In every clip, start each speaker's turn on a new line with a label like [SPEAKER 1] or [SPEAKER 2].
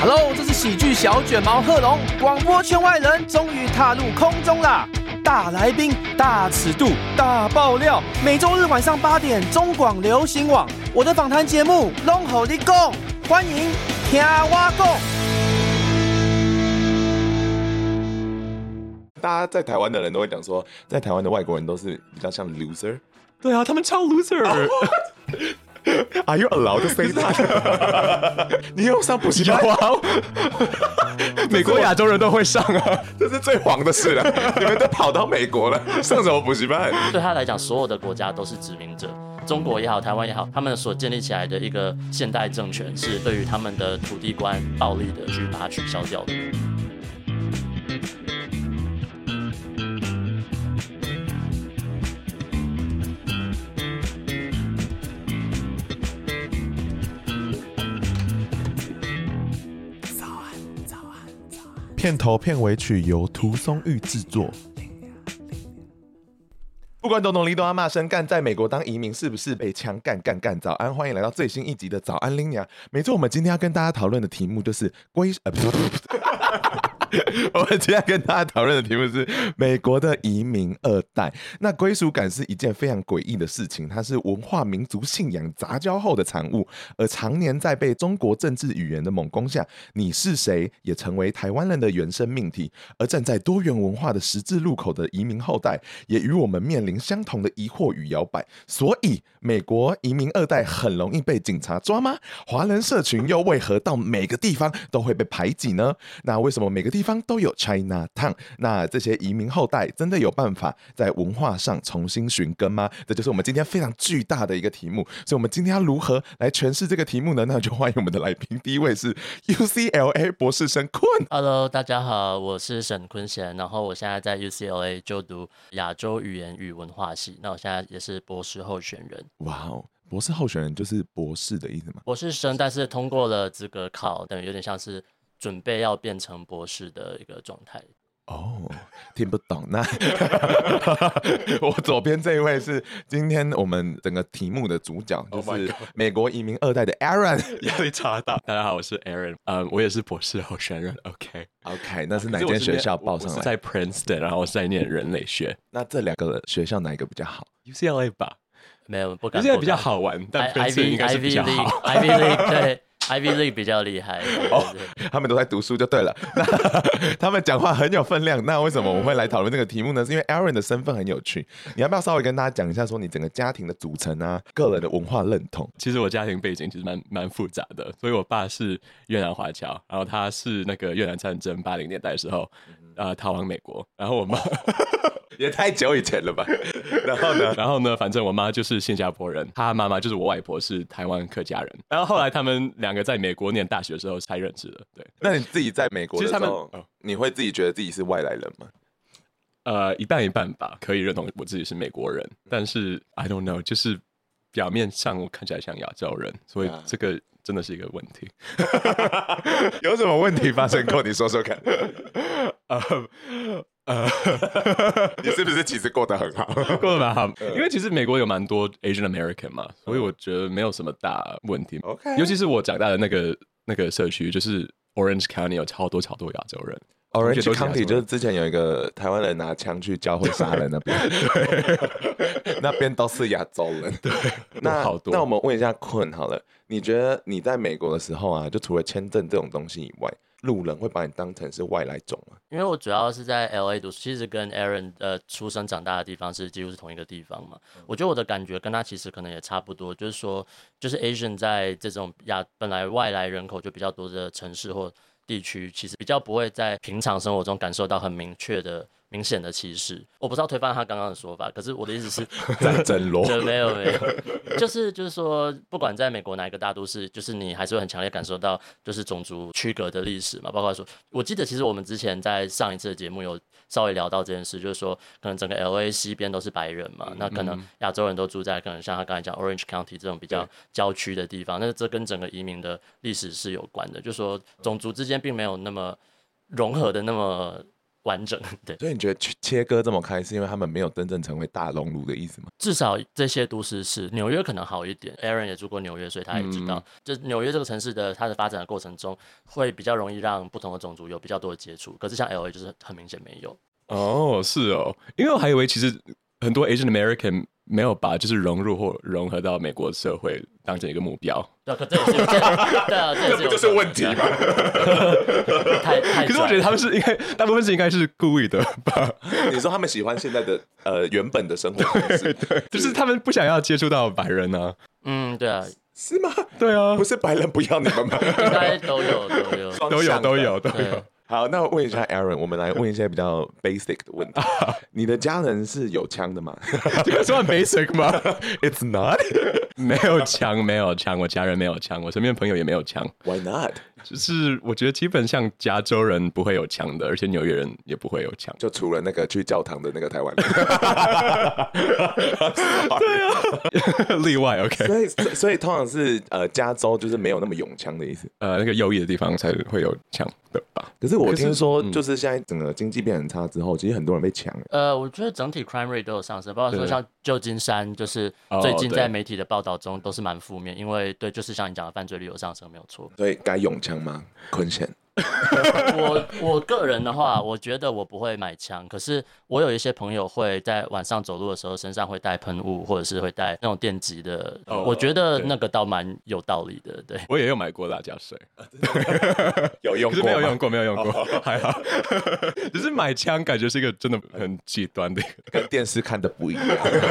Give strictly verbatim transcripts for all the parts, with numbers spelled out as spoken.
[SPEAKER 1] Hello， 这是喜剧小卷毛贺龙，广播圈外人终于踏入空中啦！大来宾、大尺度、大爆料，每周日晚上八点，中广流行网，我的访谈节目《拢予你讲》，欢迎听我讲。
[SPEAKER 2] 大家在台湾的人都会讲说，在台湾的外国人都是比较像 loser。
[SPEAKER 3] 对啊，他们超 loser。Are
[SPEAKER 2] you allowed to say that？ 你有上补习班？
[SPEAKER 3] 有啊，美国亚洲人都会上啊，
[SPEAKER 2] 这是最黄的事了。你们都跑到美国了，上什么补习班？
[SPEAKER 4] 对他来讲，所有的国家都是殖民者，中国也好，台湾也好，他们所建立起来的一个现代政权，是对于他们的土地观暴力的去把它取消掉的。
[SPEAKER 2] 片头片尾曲由涂松玉制作。不管懂懂哩懂阿骂声干，在美国当移民是不是被枪干干干？早安，欢迎来到最新一集的早安拎娘。没错，我们今天要跟大家讨论的题目就是归呃不不我们今天要跟大家讨论的题目是美国的移民二代。那归属感是一件非常诡异的事情，它是文化、民族信仰杂交后的产物，而常年在被中国政治语言的猛攻下，你是谁也成为台湾人的原生命题。而站在多元文化的十字路口的移民后代，也与我们面临相同的疑惑与摇摆。所以，美国移民二代很容易被警察抓吗？华人社群又为何到每个地方都会被排挤呢？那为什么每个地方都有 China Town？ 那这些移民后代真的有办法在文化上重新寻根吗？这就是我们今天非常巨大的一个题目。所以我们今天要如何来诠释这个题目呢？那就欢迎我们的来宾，第一位是 U C L A 博士生坤。
[SPEAKER 4] Hello， 大家好，我是沈坤贤，然后我现在在 U C L A 就读亚洲语言与文化系，那我现在也是博士候选人。
[SPEAKER 2] 哇哦！博士候选人就是博士的意思吗？
[SPEAKER 4] 博士生，但是通过了资格考，等于有点像是准备要变成博士的一个状态。
[SPEAKER 2] 哦，听不懂。那我左边这一位是今天我们整个题目的主角，就是美国移民二代的 Aaron。
[SPEAKER 3] 压力超大。大家好，我是 Aaron， 呃，我也是博士候选人。OK
[SPEAKER 2] OK， 那是哪间学校报上来？
[SPEAKER 3] 我是在 Princeton， 然后我是在念人类学。
[SPEAKER 2] 那这两个学校哪一个比较好
[SPEAKER 3] ？U C L A 吧。
[SPEAKER 4] 没有，不敢。
[SPEAKER 3] U C L A 比较好玩，但 Princeton 应该是比较好。
[SPEAKER 4] Ivy League 对。Ivy League 比较厉害哦，
[SPEAKER 2] 他们都在读书就对了。那他们讲话很有分量。那为什么我们会来讨论这个题目呢？是因为 Aaron 的身份很有趣。你要不要稍微跟大家讲一下，说你整个家庭的组成啊，个人的文化认同？
[SPEAKER 3] 其实我家庭背景其实蛮蛮复杂的，所以我爸是越南华侨，然后他是那个越南战争八零年代的时候，呃，逃往美国，然后我妈。
[SPEAKER 2] 也太久以前了吧？然后呢？
[SPEAKER 3] 然后呢？反正我妈就是新加坡人，她妈妈就是我外婆是台湾客家人。然后后来他们两个在美国念大学的时候才认识的。对，
[SPEAKER 2] 那你自己在美国的时候，
[SPEAKER 3] 其实他们、哦、
[SPEAKER 2] 你会自己觉得自己是外来人吗？
[SPEAKER 3] 呃，一半一半吧，可以认同我自己是美国人，但是 I don't know， 就是表面上我看起来像亚洲人，所以这个真的是一个问题。
[SPEAKER 2] 有什么问题发生过？你说说看。
[SPEAKER 3] 呃呃，
[SPEAKER 2] 你是不是其实过得很好？
[SPEAKER 3] 过得蛮好，因为其实美国有蛮多 Asian American 嘛，所以我觉得没有什么大问题。
[SPEAKER 2] OK，
[SPEAKER 3] 尤其是我长大的那个那个社区，就是 Orange County 有超多超多亚洲人。
[SPEAKER 2] Orange County 就是之前有一个台湾人拿枪去教会杀人那边，那边都是亚洲人。
[SPEAKER 3] 对，
[SPEAKER 2] 那
[SPEAKER 3] 好多。
[SPEAKER 2] 那我们问一下坤好了，你觉得你在美国的时候啊，就除了签证这种东西以外，路人会把你当成是外来种吗？
[SPEAKER 4] 因为我主要是在 L A 读书，其实跟 Aaron 呃出生长大的地方是几乎是同一个地方嘛。嗯、我觉得我的感觉跟他其实可能也差不多，就是说，就是 Asian 在这种亚本来外来人口就比较多的城市或地区，其实比较不会在平常生活中感受到很明确的、明显的歧视。我不知道推翻他刚刚的说法，可是我的意思是，
[SPEAKER 2] 在整罗，
[SPEAKER 4] 没有没有，就是就是说，不管在美国哪一个大都市，就是你还是会很强烈感受到，就是种族区隔的历史嘛。包括说，我记得其实我们之前在上一次的节目有稍微聊到这件事，就是说，可能整个 L A 西边都是白人嘛，嗯、那可能亚洲人都住在可能像他刚才讲 Orange County 这种比较郊区的地方，那这跟整个移民的历史是有关的，就是说种族之间并没有那么融合的那么完整。对，
[SPEAKER 2] 所以你觉得切割这么开，是因为他们没有真正成为大熔炉的意思吗？
[SPEAKER 4] 至少这些都市是，纽约可能好一点 ，Aaron 也住过纽约，所以他也知道，嗯、就纽约这个城市的它的发展的过程中，会比较容易让不同的种族有比较多的接触。可是像 L A 就是很明显没有。
[SPEAKER 3] 哦，是哦，因为我还以为其实很多 Asian American 没有把就是融入或融合到美国社会当成一个目标。
[SPEAKER 4] 对、啊，可这也是有对啊，这也是有，
[SPEAKER 2] 这就是问题嘛。
[SPEAKER 4] 太太，
[SPEAKER 3] 可是我觉得他们是应该大部分是应该是故意的吧？
[SPEAKER 2] 你说他们喜欢现在的呃原本的生活方式，
[SPEAKER 3] 对，就是他们不想要接触到白人啊。
[SPEAKER 4] 嗯，对啊。
[SPEAKER 2] 是吗？
[SPEAKER 3] 对啊，
[SPEAKER 2] 不是白人不要你们吗？
[SPEAKER 4] 应该都有，都有，
[SPEAKER 3] 都有，都有，都有。
[SPEAKER 2] 好，那我问一下 Aaron， 我们来问一些比较 basic 的问题。你的家人是有枪的吗？
[SPEAKER 3] 这个算 basic 吗
[SPEAKER 2] ？It's not 。
[SPEAKER 3] 没有枪，没有枪，我家人没有枪，我身边朋友也没有枪。
[SPEAKER 2] Why not？
[SPEAKER 3] 就是我觉得基本上加州人不会有枪的，而且纽约人也不会有枪，
[SPEAKER 2] 就除了那个去教堂的那个台湾人。
[SPEAKER 3] 对啊，例外 OK。
[SPEAKER 2] 所以所以通常是呃加州就是没有那么拥枪的意思，
[SPEAKER 3] 呃那个右翼的地方才会有枪的吧？
[SPEAKER 2] 可是我听说就是现在整个经济变很差之后，其实很多人被抢。
[SPEAKER 4] 呃，我觉得整体 crime rate 都有上升，包括说像旧金山，就是最近在媒体的报道中都是蛮负面，因为对，就是像你讲的犯罪率有上升，没有错。
[SPEAKER 2] 所以该拥枪吗？坤贤。
[SPEAKER 4] 我我个人的话，我觉得我不会买枪，可是我有一些朋友会在晚上走路的时候身上会带喷雾，或者是会带那种电击的，哦、我觉得那个倒蛮有道理的。对，
[SPEAKER 3] 我也有买过辣椒水，
[SPEAKER 2] 有用过，
[SPEAKER 3] 可是没有用过，没有用过，哦、还好。只是买枪感觉是一个真的很极端的，
[SPEAKER 2] 跟电视看的不一样。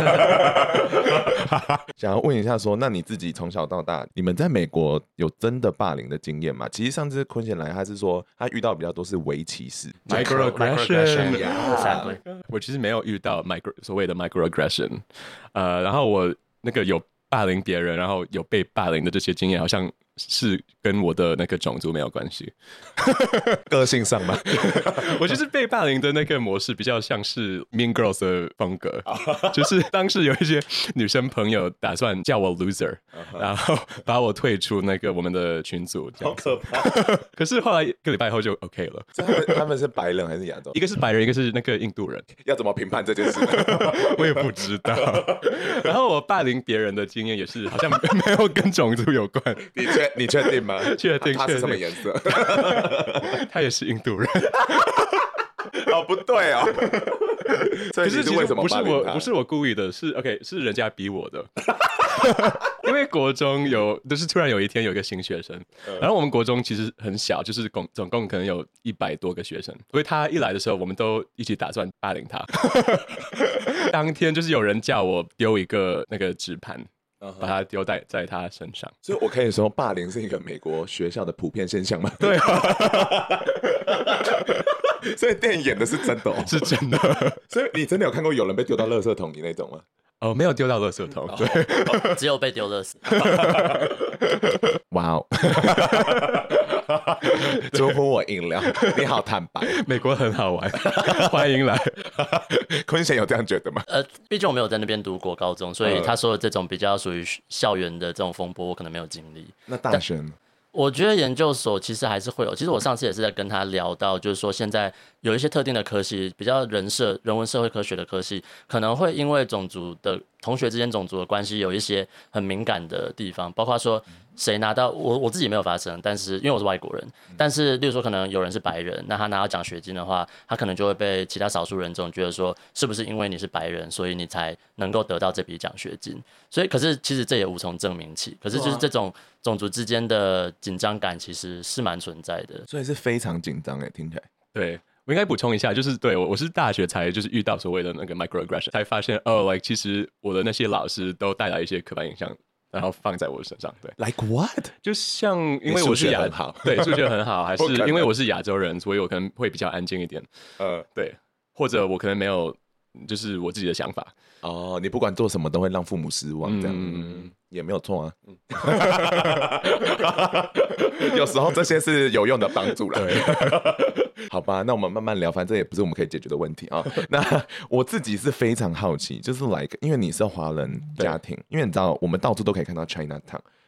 [SPEAKER 2] 想要问一下说，那你自己从小到大，你们在美国有真的霸凌的经验吗？其实上次坤贤来，他是说他遇到比较多是微歧视
[SPEAKER 3] microaggression，
[SPEAKER 2] yeah.
[SPEAKER 3] 我其实没有遇到 micro 所谓的 microaggression， 呃，然后我那个有霸凌别人，然后有被霸凌的这些经验，好像是跟我的那个种族没有关系，
[SPEAKER 2] 个性上吗？
[SPEAKER 3] 我就是被霸凌的那个模式比较像是 Mean Girls 的风格，就是当时有一些女生朋友打算叫我 loser， 然后把我退出那个我们的群组，
[SPEAKER 2] 好可怕。
[SPEAKER 3] 可是后来一个礼拜后就 OK 了。
[SPEAKER 2] 他们他们是白人还是亚洲？
[SPEAKER 3] 一个是白人，一个是那个印度人。
[SPEAKER 2] 要怎么评判这件事？
[SPEAKER 3] 我也不知道。然后我霸凌别人的经验也是好像没有跟种族有关。
[SPEAKER 2] 你确你确定吗？
[SPEAKER 3] 确定。
[SPEAKER 2] 他是什么颜色？
[SPEAKER 3] 他也是印度人。
[SPEAKER 2] 哦，不对哦。
[SPEAKER 3] 可是
[SPEAKER 2] 为什么
[SPEAKER 3] 不是我不是我故意的，是 OK 是人家逼我的。因为国中有就是突然有一天有一个新学生，然后我们国中其实很小，就是总总共可能有一百多个学生，所以他一来的时候，我们都一起打算霸凌他。当天就是有人叫我丢一个那个纸盘。把它丢在在他身上，
[SPEAKER 2] 所以我可以说霸凌是一个美国学校的普遍现象吗？
[SPEAKER 3] 对啊，
[SPEAKER 2] 所以电影演的是真的哦，
[SPEAKER 3] 是真的。
[SPEAKER 2] 所以你真的有看过有人被丢到垃圾桶里那种吗？
[SPEAKER 3] 哦，没有丢到垃圾桶，对，
[SPEAKER 4] 哦、只有被丢垃圾。
[SPEAKER 2] 哇哦！祝福我饮料，你好坦白。
[SPEAKER 3] 美国很好玩，欢迎来。
[SPEAKER 2] 坤贤有这样觉得吗？
[SPEAKER 4] 呃，毕竟我没有在那边读过高中，所以他说的这种比较属于校园的这种风波，我可能没有经历。
[SPEAKER 2] 那大学呢？
[SPEAKER 4] 我觉得研究所其实还是会有。其实我上次也是在跟他聊到，就是说现在有一些特定的科系，比较人社、人文社会科学的科系，可能会因为种族的同学之间种族的关系，有一些很敏感的地方，包括说谁拿到我我自己没有发生，但是因为我是外国人，但是例如说可能有人是白人，那他拿到奖学金的话，他可能就会被其他少数人种觉得说，是不是因为你是白人，所以你才能够得到这笔奖学金？所以可是其实这也无从证明起，可是就是这种种族之间的紧张感其实是蛮存在的，
[SPEAKER 2] 所以是非常紧张哎，听起来。
[SPEAKER 3] 对。我应该补充一下，就是对我我是大学才就是遇到所谓的那个 microaggression， 才发现哦 ，like 其实我的那些老师都带来一些刻板印象，然后放在我身上。对
[SPEAKER 2] ，like what？
[SPEAKER 3] 就像因为我是亚
[SPEAKER 2] 好，
[SPEAKER 3] 对，数学很好，还是因为我是亚洲人，所以我可能会比较安静一点。呃，对，或者我可能没有就是我自己的想法。
[SPEAKER 2] 哦，你不管做什么都会让父母失望，这样、嗯、也没有错啊。嗯、有时候这些是有用的帮助啦。对，好吧，那我们慢慢聊，反正这也不是我们可以解决的问题啊。那我自己是非常好奇，就是 like， 因为你是华人家庭，因为你知道我们到处都可以看到 Chinatown。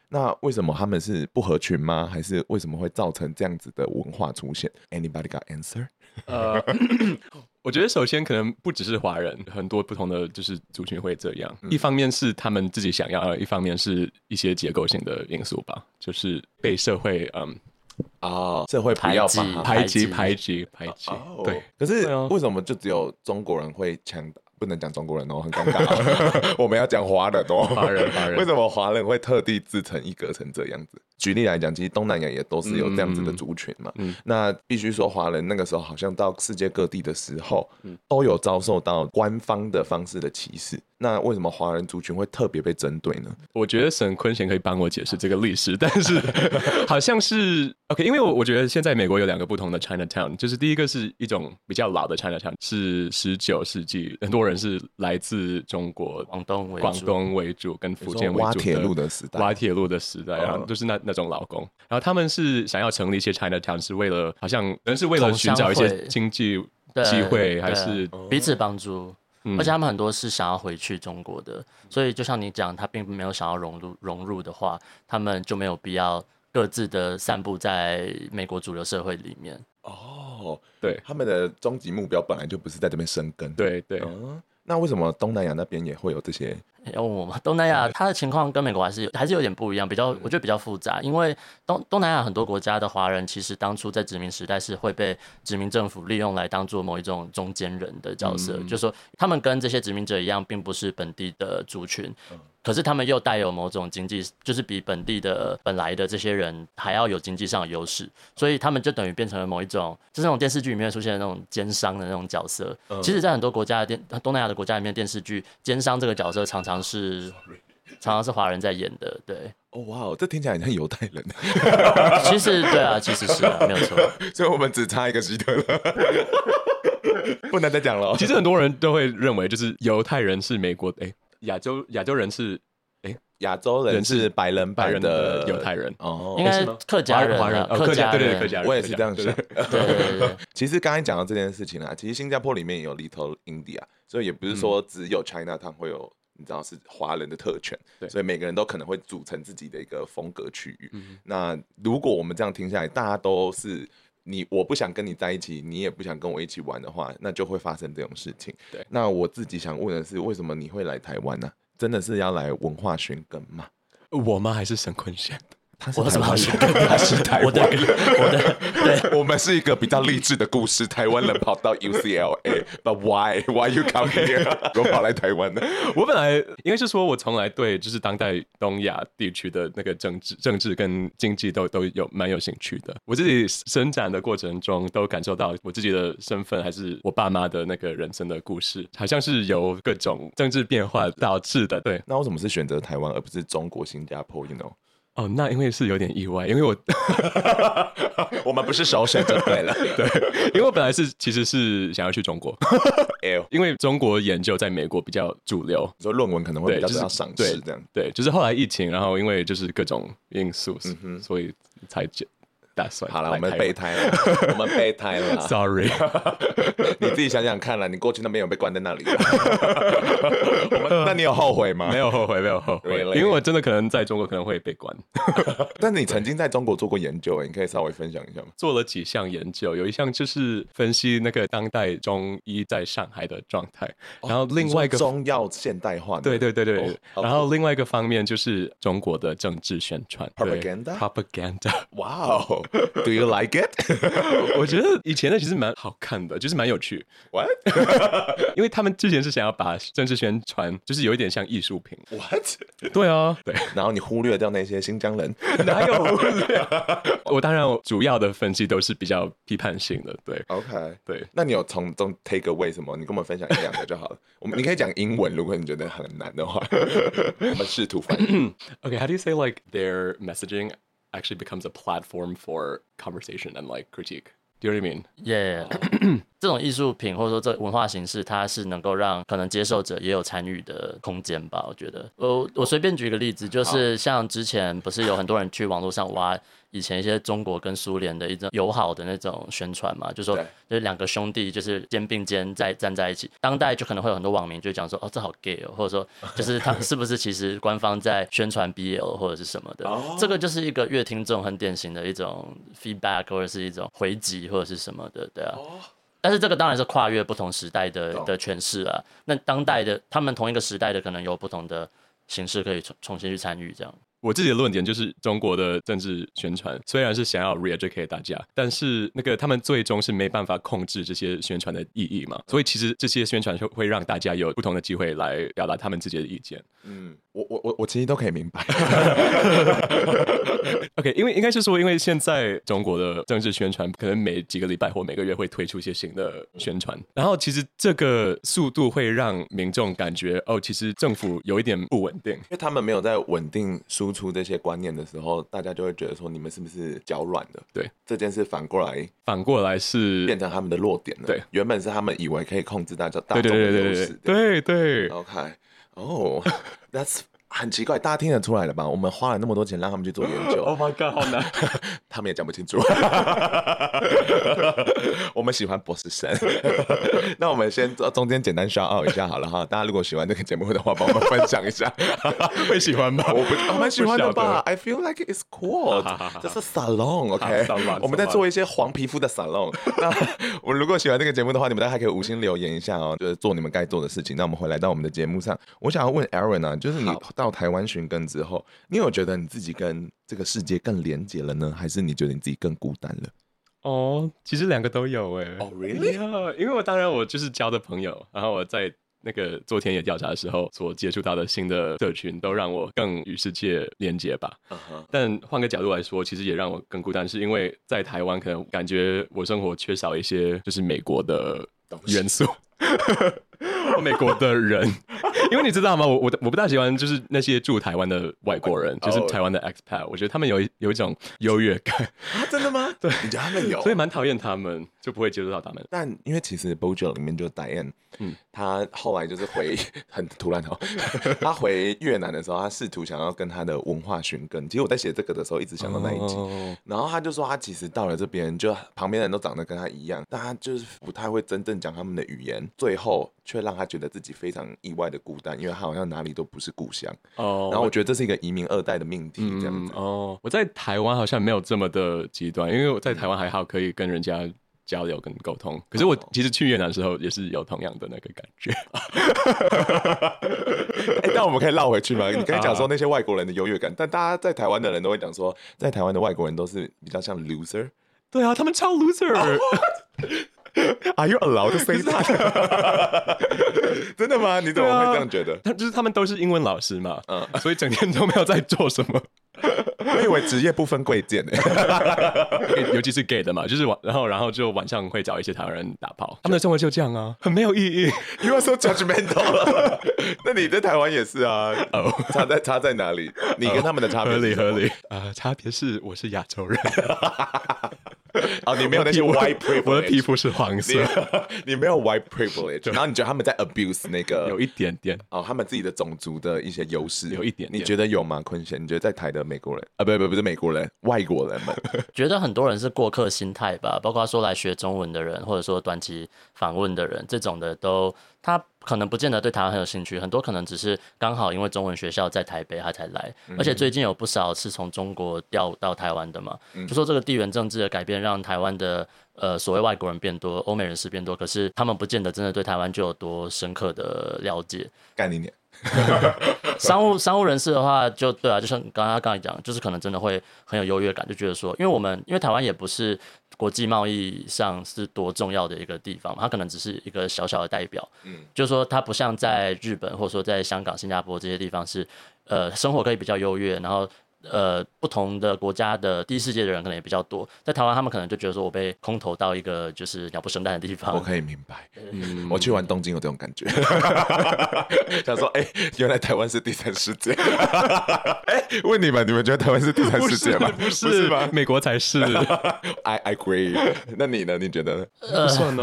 [SPEAKER 2] 那为什么他们是不合群吗？还是为什么会造成这样子的文化出现 ？Anybody got answer？
[SPEAKER 3] 呃，我觉得首先可能不只是华人，很多不同的就是族群会这样。嗯、一方面是他们自己想要，一方面是一些结构性的因素吧，就是被社会嗯。
[SPEAKER 2] 哦，社会不要把
[SPEAKER 3] 排挤排挤排挤，哦、对。
[SPEAKER 2] 可是为什么就只有中国人会强？不能讲中国人哦，很尴尬、哦。我们要讲华人哦，
[SPEAKER 3] 华人华人。
[SPEAKER 2] 为什么华人会特地自成一格成这样子？举例来讲，其实东南亚也都是有这样子的族群嘛。嗯、那必须说，华人那个时候好像到世界各地的时候，嗯、都有遭受到官方的方式的歧视。那为什么华人族群会特别被针对呢？
[SPEAKER 3] 我觉得沈坤贤可以帮我解释这个历史，但是好像是 OK， 因为我我觉得现在美国有两个不同的 Chinatown， 就是第一个是一种比较老的 Chinatown， 是十九世纪，很多人是来自中国
[SPEAKER 4] 广东为主，
[SPEAKER 3] 广东为主跟福建为主的
[SPEAKER 2] 挖铁路的时代，
[SPEAKER 3] 挖铁路的时代，然后就是那那种劳工，然后他们是想要成立一些 Chinatown， 是为了好像人是为了寻找一些经济机会，还是
[SPEAKER 4] 彼此帮助。而且他们很多是想要回去中国的，所以就像你讲，他并没有想要融入融入的话，他们就没有必要各自的散布在美国主流社会里面。
[SPEAKER 2] 哦，对，他们的终极目标本来就不是在这边生根。
[SPEAKER 3] 对对、
[SPEAKER 2] 嗯，那为什么东南亚那边也会有这些？
[SPEAKER 4] 要问我吗？东南亚它的情况跟美国还是有还是有点不一样，比较我觉得比较复杂，因为东东南亚很多国家的华人其实当初在殖民时代是会被殖民政府利用来当做某一种中间人的角色，嗯、就是说他们跟这些殖民者一样，并不是本地的族群。嗯，可是他们又带有某种经济，就是比本地的本来的这些人还要有经济上的优势，所以他们就等于变成了某一种，就是那种电视剧里面出现的那种奸商的那种角色。嗯、其实，在很多国家的电东南亚的国家里面，电视剧奸商这个角色常常是常常是华人在演的。对，
[SPEAKER 2] 哦哇，这听起来很像犹太人。
[SPEAKER 4] 其实对啊，其实是啊，没有错。
[SPEAKER 2] 所以我们只差一个希特勒。不能再讲了。
[SPEAKER 3] 其实很多人都会认为，就是犹太人是美国哎。亚洲亚洲人是哎，
[SPEAKER 2] 亚洲人是白人
[SPEAKER 3] 白人的犹太人
[SPEAKER 4] 哦，应该是客家人、
[SPEAKER 3] 华人、客家对对客家人，
[SPEAKER 2] 我也是这样想。
[SPEAKER 4] 对对对。
[SPEAKER 2] 其实刚才讲到这件事情啊，其实新加坡里面也有 Little India， 所以也不是说只有 Chinatown 会有，你知道是华人的特权，所以每个人都可能会组成自己的一个风格区域。嗯、那如果我们这样听下来，大家都是。你我不想跟你在一起，你也不想跟我一起玩的话，那就会发生这种事情。
[SPEAKER 3] 对，
[SPEAKER 2] 那我自己想问的是，为什么你会来台湾呢、啊？真的是要来文化寻根吗？
[SPEAKER 3] 我吗？还是沈坤贤？
[SPEAKER 2] 他是台湾人，他是台湾人。
[SPEAKER 4] 我的对，
[SPEAKER 2] 我们是一个比较励志的故事。台湾人跑到 U C L A，but why why you come here？ 我跑来台湾的。
[SPEAKER 3] 我本来应该是说，我从来对就是当代东亚地区的那个政治、政治跟经济都都有蛮有兴趣的。我自己生长的过程中，都感受到我自己的身份，还是我爸妈的那个人生的故事，好像是由各种政治变化导致的。对，
[SPEAKER 2] 那为什么是选择台湾而不是中国、新加坡 ？You know？
[SPEAKER 3] 哦，那因为是有点意外，因为我
[SPEAKER 2] 我们不是首选就对了，
[SPEAKER 3] 对，因为我本来是其实是想要去中国，因为中国研究在美国比较主流，
[SPEAKER 2] 说论文可能会比较得到赏识这样，
[SPEAKER 3] 对，就是后来疫情，然后因为就是各种因素，嗯、所以才打算
[SPEAKER 2] 好了，我们备胎了，我们备胎了
[SPEAKER 3] ，Sorry，
[SPEAKER 2] 你自己想想看啦，你过去那边有被关在那里那你有后悔吗？
[SPEAKER 3] 没有后悔，没有后悔， really? 因为我真的可能在中国可能会被关。
[SPEAKER 2] 但是你曾经在中国做过研究，你可以稍微分享一下吗？
[SPEAKER 3] 做了几项研究，有一项就是分析那个当代中医在上海的状态，
[SPEAKER 2] 哦、
[SPEAKER 3] 然后另外一个
[SPEAKER 2] 中药现代化的，
[SPEAKER 3] 对对对对，哦、然后另外一个方面就是中国的政治宣传
[SPEAKER 2] ，propaganda，
[SPEAKER 3] propaganda，
[SPEAKER 2] 哇哦。Do you like it？
[SPEAKER 3] 我觉得以前的其实蛮好看的，就是蛮有趣。
[SPEAKER 2] What？
[SPEAKER 3] 因为他们之前是想要把政治宣传，就是有一点像艺术品。
[SPEAKER 2] What？
[SPEAKER 3] 对啊，对。
[SPEAKER 2] 然后你忽略掉那些新疆人，
[SPEAKER 3] 哪有忽略？我当然主要的分析都是比较批判性的，对。
[SPEAKER 2] OK，
[SPEAKER 3] 对。
[SPEAKER 2] 那你有从中 take away 什么？你跟我们分享一两个就好了。我们你可以讲英文，如果你觉得很难的话，我们试图翻译。
[SPEAKER 3] Okay，how do you say like their messaging？Actually becomes a platform for conversation and like critique. Do you know what I mean?
[SPEAKER 4] Yeah. 这种艺术品或者说这文化形式，它是能够让可能接受者也有参与的空间吧。我觉得，我我随便举个例子，就是像之前不是有很多人去网络上挖以前一些中国跟苏联的一种友好的那种宣传嘛，就说就是两个兄弟就是肩并肩在站在一起。当代就可能会有很多网民就讲说，哦，这好 gay 哦，或者说就是他是不是其实官方在宣传 B L 或者是什么的。哦、这个就是一个乐听众很典型的一种 feedback 或者是一种回击或者是什么的，对啊。哦，但是这个当然是跨越不同时代的的诠释啦。那当代的他们同一个时代的可能有不同的形式可以重重新去参与这样。
[SPEAKER 3] 我自己的论点就是，中国的政治宣传虽然是想要 re-educate 大家，但是那个他们最终是没办法控制这些宣传的意义嘛，所以其实这些宣传会让大家有不同的机会来表达他们自己的意见。
[SPEAKER 2] 嗯，我我我我其实都可以明白。
[SPEAKER 3] OK， 因为应该是说，因为现在中国的政治宣传可能每几个礼拜或每个月会推出一些新的宣传，然后其实这个速度会让民众感觉哦，其实政府有一点不稳定，因
[SPEAKER 2] 为他们没有在稳定输出这些观念的时候，大家就会觉得说你们是不是脚软的？对，这件事反过来
[SPEAKER 3] 反过来是
[SPEAKER 2] 变成他们的弱点了。
[SPEAKER 3] 对，
[SPEAKER 2] 原本是他们以为可以控制大家大众的优势。
[SPEAKER 3] 对对对
[SPEAKER 2] ，OK， 哦 ，That's 很奇怪，大家听得出来了吧？我们花了那么多钱让他们去做研究。
[SPEAKER 3] Oh my god， 好难，
[SPEAKER 2] 他们也讲不清楚。我们喜欢博士生。那我们先中间简单 shout out 一下好了哈，大家如果喜欢这个节目的话，帮我们分享一下。
[SPEAKER 3] 会喜欢吗？
[SPEAKER 2] 我不，我蛮喜欢的吧。I feel like it's cool。这是 salon，OK， 我们在做一些黄皮肤的 salon。那我们如果喜欢这个节目的话，你们大家还可以五星留言一下哦，就是做你们该做的事情。那我们回来到我们的节目上，我想要问 Aaron 啊，就是你到台湾寻根之后，你有觉得你自己跟这个世界更连结了呢，还是你觉得你自己更孤单了？
[SPEAKER 3] 哦，其实两个都有哎。
[SPEAKER 2] 哦 ，really？
[SPEAKER 3] 因为我当然我就是交的朋友，然后我在那个做田野调查的时候所接触到的新的社群，都让我更与世界连结吧。Uh-huh. 但换个角度来说，其实也让我更孤单，是因为在台湾可能感觉我生活缺少一些就是美国的元素。美国的人，因为你知道吗？我我我不大喜欢就是那些住台湾的外国人，就是台湾的 expat， 我觉得他们有有一种优越感。
[SPEAKER 2] 啊，真的吗？
[SPEAKER 3] 对，
[SPEAKER 2] 你觉得他们有？
[SPEAKER 3] 所以蛮讨厌他们，就不会接触到他们。
[SPEAKER 2] 但因为其实 BoJo 里面就 Diane， 嗯，他后来就是回很突然哦，他回越南的时候，他试图想要跟他的文化寻根。其实我在写这个的时候，一直想到那一集，哦、然后他就说他其实到了这边，就旁边的人都长得跟他一样，但他就是不太会真正讲他们的语言，最后却让他觉得自己非常意外的孤单，因为他好像哪里都不是故乡。哦，然后我觉得这是一个移民二代的命题，这样子。
[SPEAKER 3] 嗯、哦，我在台湾好像没有这么的极端，因为我在台湾还好可以跟人家交流跟沟通。可是我其实去越南的时候也是有同样的那个感觉。
[SPEAKER 2] 欸、但我们可以绕回去吗？你刚才讲说那些外国人的优越感，但大家在台湾的人都会讲说，在台湾的外国人都是比较像 loser。
[SPEAKER 3] 对啊，他们超 loser。Are
[SPEAKER 2] you allowed to say that？ 真的吗？你怎么会这样觉得？
[SPEAKER 3] 啊、就是他们都是英文老师嘛，嗯，所以整天都没有在做什么。
[SPEAKER 2] 我以为职业不分贵贱呢，
[SPEAKER 3] 尤其是 gay 的嘛，就是然后然后就晚上会找一些台湾人打炮，他们的生活就这样啊，很没有意义。
[SPEAKER 2] You are so judgmental。那你在台湾也是啊？哦，差在差在哪里？你跟他们的差别？
[SPEAKER 3] 合理合理。呃，差别是我是亚洲人。
[SPEAKER 2] 哦，你没有那些 white privilege，
[SPEAKER 3] 我的皮肤是黄色，
[SPEAKER 2] 你, 你没有 white privilege， 然后你觉得他们在 abuse 那个
[SPEAKER 3] 有一点点
[SPEAKER 2] 哦，他们自己的种族的一些优势，
[SPEAKER 3] 有一点点，
[SPEAKER 2] 你觉得有吗？坤贤，你觉得在台的美国人啊，不不不是美国人，外国人们，
[SPEAKER 4] 觉得很多人是过客心态吧，包括说来学中文的人，或者说短期访问的人，这种的都他。可能不见得对台湾很有兴趣，很多可能只是刚好因为中文学校在台北他才来，而且最近有不少是从中国调到台湾的嘛，就说这个地缘政治的改变让台湾的呃所谓外国人变多，欧美人士变多，可是他们不见得真的对台湾就有多深刻的了解。
[SPEAKER 2] 干你娘！
[SPEAKER 4] 商务商务人士的话就对啊，就像刚刚刚才讲，就是可能真的会很有优越感，就觉得说，因为我们因为台湾也不是国际贸易上是多重要的一个地方，它可能只是一个小小的代表，嗯，就是说它不像在日本或者说在香港、新加坡这些地方是，呃，生活可以比较优越，然后。呃，不同的国家的第一世界的人可能也比较多，在台湾他们可能就觉得说我被空投到一个就是鸟不生蛋的地方。
[SPEAKER 2] 我可以明白，嗯，我去玩东京有这种感觉，想说，哎、欸，原来台湾是第三世界。哎、欸，问你们，你们觉得台湾是第三世界吗？
[SPEAKER 3] 不是，不是吧？美国才是。
[SPEAKER 2] I agree。那你呢？你觉得呢？
[SPEAKER 3] 呃、不算呢。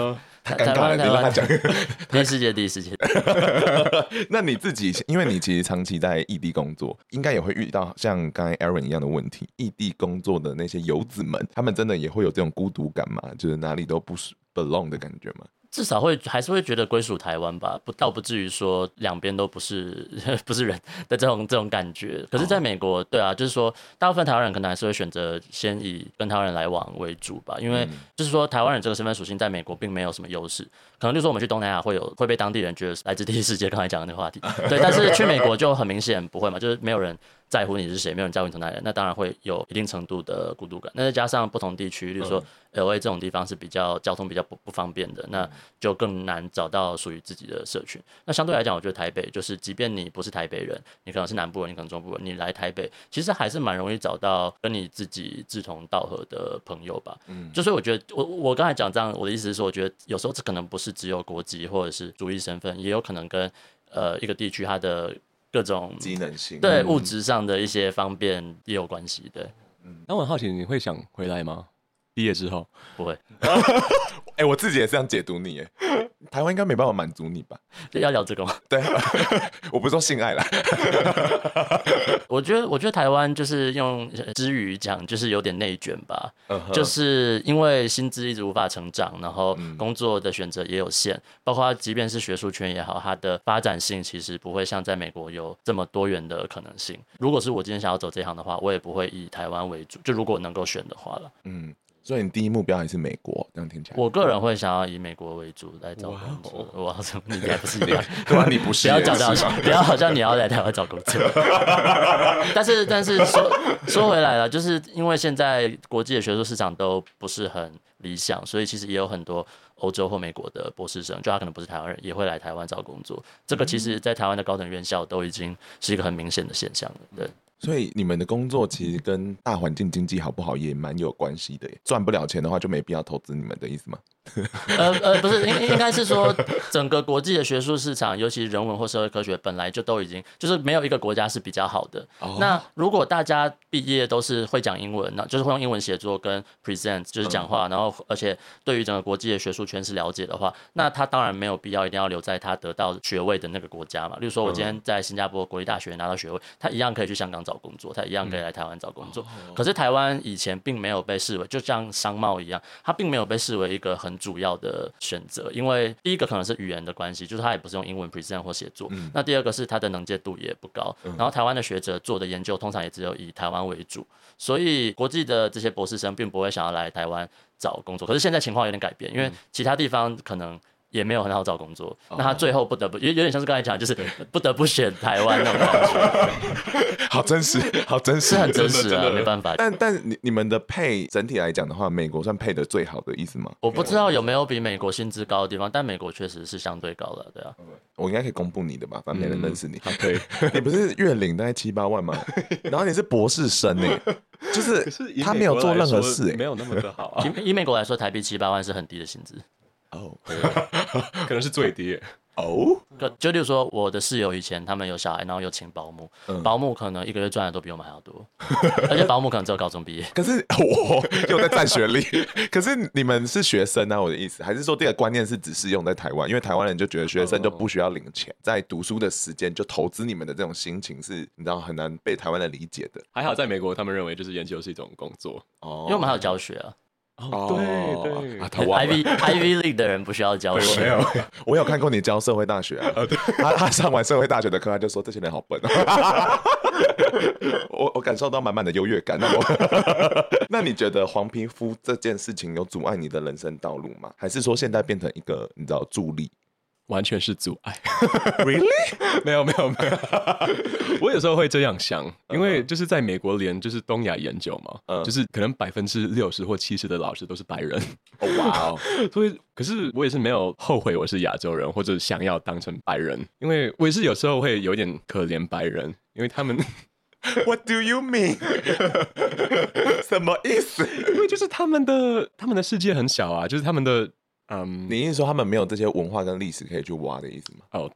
[SPEAKER 2] 太尴尬了，你让他讲。
[SPEAKER 4] 第一世界，第一世界。
[SPEAKER 2] 那你自己，因为你其实长期在异地工作，应该也会遇到像刚才 Aaron 一样的问题。异地工作的那些游子们，他们真的也会有这种孤独感吗？就是哪里都不 belong 的感觉吗？
[SPEAKER 4] 至少会还是会觉得归属台湾吧，不倒不至于说两边都不是不是人的这种这种感觉。可是在美国，对啊，就是说大部分台湾人可能还是会选择先以跟台湾人来往为主吧，因为就是说台湾人这个身份属性在美国并没有什么优势。可能就是说我们去东南亚会有会被当地人觉得来自第一世界，刚才讲的那个话题，对。但是去美国就很明显不会嘛，就是没有人在乎你是谁，没有人在乎你从哪里人，那当然会有一定程度的孤独感。那再加上不同地区，例如说 L A 这种地方是比较交通比较 不, 不方便的，那就更难找到属于自己的社群。那相对来讲，我觉得台北就是，即便你不是台北人，你可能是南部人，你可能中部人，你来台北，其实还是蛮容易找到跟你自己志同道合的朋友吧。嗯，就所以我觉得，我我刚才讲这样，我的意思是说，我觉得有时候这可能不是只有国籍或者是族裔身份，也有可能跟呃一个地区它的各种
[SPEAKER 2] 机能性，
[SPEAKER 4] 对物质上的一些方便也有关系。对，
[SPEAKER 3] 嗯，那我很好奇，你会想回来吗？毕业之后
[SPEAKER 4] 不会。
[SPEAKER 2] 哎、欸，我自己也是这样解读你，哎，台湾应该没办法满足你吧？
[SPEAKER 4] 要聊这个吗？
[SPEAKER 2] 对，我不是说性爱啦。
[SPEAKER 4] 我觉得，我觉得台湾就是用之语讲，就是有点内卷吧。Uh-huh. 就是因为薪资一直无法成长，然后工作的选择也有限，嗯、包括即便是学术圈也好，它的发展性其实不会像在美国有这么多元的可能性。如果是我今天想要走这行的话，我也不会以台湾为主。就如果能够选的话了，
[SPEAKER 2] 嗯。所以你第一目标还是美国，这样听起来。
[SPEAKER 4] 我个人会想要以美国为主来找工作。哇，你还不是一样？
[SPEAKER 2] 对啊，你不是。
[SPEAKER 4] 不要讲到，不要好像你要来台湾找工作。但是，但是说说回来了，就是因为现在国际的学术市场都不是很理想，所以其实也有很多欧洲或美国的博士生，就他可能不是台湾人，也会来台湾找工作。这个其实在台湾的高等院校都已经是一个很明显的现象了。对。
[SPEAKER 2] 所以你们的工作其实跟大环境经济好不好也蛮有关系的耶，赚不了钱的话就没必要投资你们的意思吗？
[SPEAKER 4] 呃呃，不是，应应该是说整个国际的学术市场，尤其人文或社会科学，本来就都已经就是没有一个国家是比较好的。Oh. 那如果大家毕业都是会讲英文，那就是会用英文写作跟 present 就是讲话，嗯、然后而且对于整个国际的学术圈是了解的话，那他当然没有必要一定要留在他得到学位的那个国家嘛。例如说，我今天在新加坡国立大学拿到学位，他一样可以去香港找工作，他一样可以来台湾找工作。嗯、可是台湾以前并没有被视为，就像商贸一样，它并没有被视为一个很主要的选择，因为第一个可能是语言的关系，就是他也不是用英文 present 或写作、嗯、那第二个是他的能见度也不高、嗯、然后台湾的学者做的研究通常也只有以台湾为主，所以国际的这些博士生并不会想要来台湾找工作。可是现在情况有点改变，因为其他地方可能也没有很好找工作、哦、那他最后不得不有点像是刚才讲，就是不得不选台湾那种感觉。
[SPEAKER 2] 好真实，好真实，
[SPEAKER 4] 是很真实啊，没办法。
[SPEAKER 2] 但但你你们的配整体来讲的话，美国算配的最好的意思吗？
[SPEAKER 4] 我不知道有没有比美国薪资高的地方，但美国确实是相对高的，对啊。
[SPEAKER 2] 我应该可以公布你的吧，反正没人认识你。
[SPEAKER 3] 嗯、可以，
[SPEAKER 2] 你不是月领大概七八万吗？然后你是博士生哎、欸，就是他没有做任何事哎、欸，
[SPEAKER 3] 没有那么的好、啊。
[SPEAKER 4] 以以美国来说，台币七八万是很低的薪资。
[SPEAKER 2] 哦，
[SPEAKER 3] 可能是最低
[SPEAKER 2] 哦。
[SPEAKER 4] 就例如说，我的室友以前他们有小孩，然后有请保姆，嗯、保姆可能一个月赚的都比我们还要多，而且保姆可能只有高中毕业。
[SPEAKER 2] 可是我又在占学历，可是你们是学生啊，我的意思，还是说这个观念是只适用在台湾？因为台湾人就觉得学生就不需要领钱，在读书的时间就投资你们的这种心情是，你知道很难被台湾人理解的。
[SPEAKER 3] 还好在美国，他们认为就是研究是一种工作，
[SPEAKER 4] 哦，因为我们还有教学啊。
[SPEAKER 3] 哦，对对、
[SPEAKER 2] 啊、
[SPEAKER 4] ，Ivy Ivy League 的人不需要教学。
[SPEAKER 2] 没有，我有看过你教社会大学啊。他他上完社会大学的课，他就说这些人好笨、啊。我我感受到满满的优越感。那我那你觉得黄皮肤这件事情有阻碍你的人生道路吗？还是说现在变成一个你知道助力？
[SPEAKER 3] 完全是阻碍。
[SPEAKER 2] Really？
[SPEAKER 3] 没有没有没有，我有时候会这样想，因为就是在美国连就是东亚研究嘛，嗯、就是可能百分之六十或七十的老师都是白人。
[SPEAKER 2] 哦哇哦！
[SPEAKER 3] 所以可是我也是没有后悔我是亚洲人，或者想要当成白人，因为我也是有时候会有点可怜白人，因为他们。
[SPEAKER 2] What do you mean？ 什么意思？
[SPEAKER 3] 因为就是他们的他们的世界很小啊，就是他们的。嗯，
[SPEAKER 2] 你意思说他们没有这些文化跟历史可以去挖的意思吗？
[SPEAKER 3] 哦，对，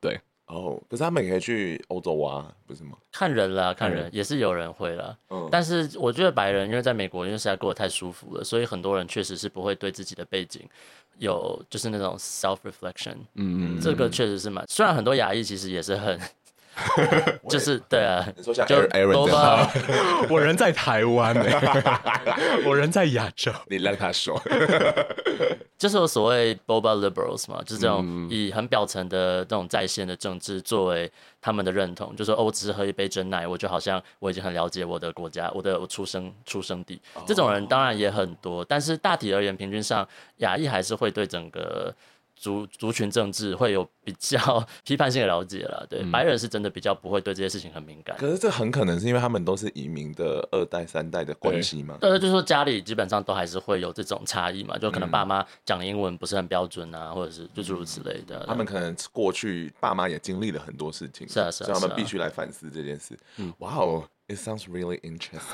[SPEAKER 2] 哦，可是他们也可以去欧洲啊，不是吗？
[SPEAKER 4] 看人啦，看人、嗯、也是有人会啦。嗯，但是我觉得白人因为在美国因为实在过得太舒服了，所以很多人确实是不会对自己的背景有就是那种 self reflection。嗯，这个确实是蛮，虽然很多亚裔其实也是很。就是对啊，
[SPEAKER 2] 你说像 Aaron 这样，
[SPEAKER 3] 我人在台湾、欸，我人在亚洲，
[SPEAKER 2] 你让他说，
[SPEAKER 4] 就是有所谓 Boba liberals 嘛，就是这种以很表层的这种在线的政治作为他们的认同，就说哦，我只是喝一杯真奶，我就好像我已经很了解我的国家，我的出生出生地。哦、这种人当然也很多，但是大体而言，平均上亚裔还是会对整个。族族群政治会有比较批判性的了解啦，对、嗯，白人是真的比较不会对这些事情很敏感。
[SPEAKER 2] 可是这很可能是因为他们都是移民的二代三代的关系嘛？
[SPEAKER 4] 对，就是说家里基本上都还是会有这种差异嘛，就可能爸妈讲英文不是很标准啊，或者是就诸如此类的。
[SPEAKER 2] 他们可能过去爸妈也经历了很多事情，
[SPEAKER 4] 是啊是啊，
[SPEAKER 2] 所以他们必须来反思这件事。嗯，哇哦 ，It sounds really interesting 。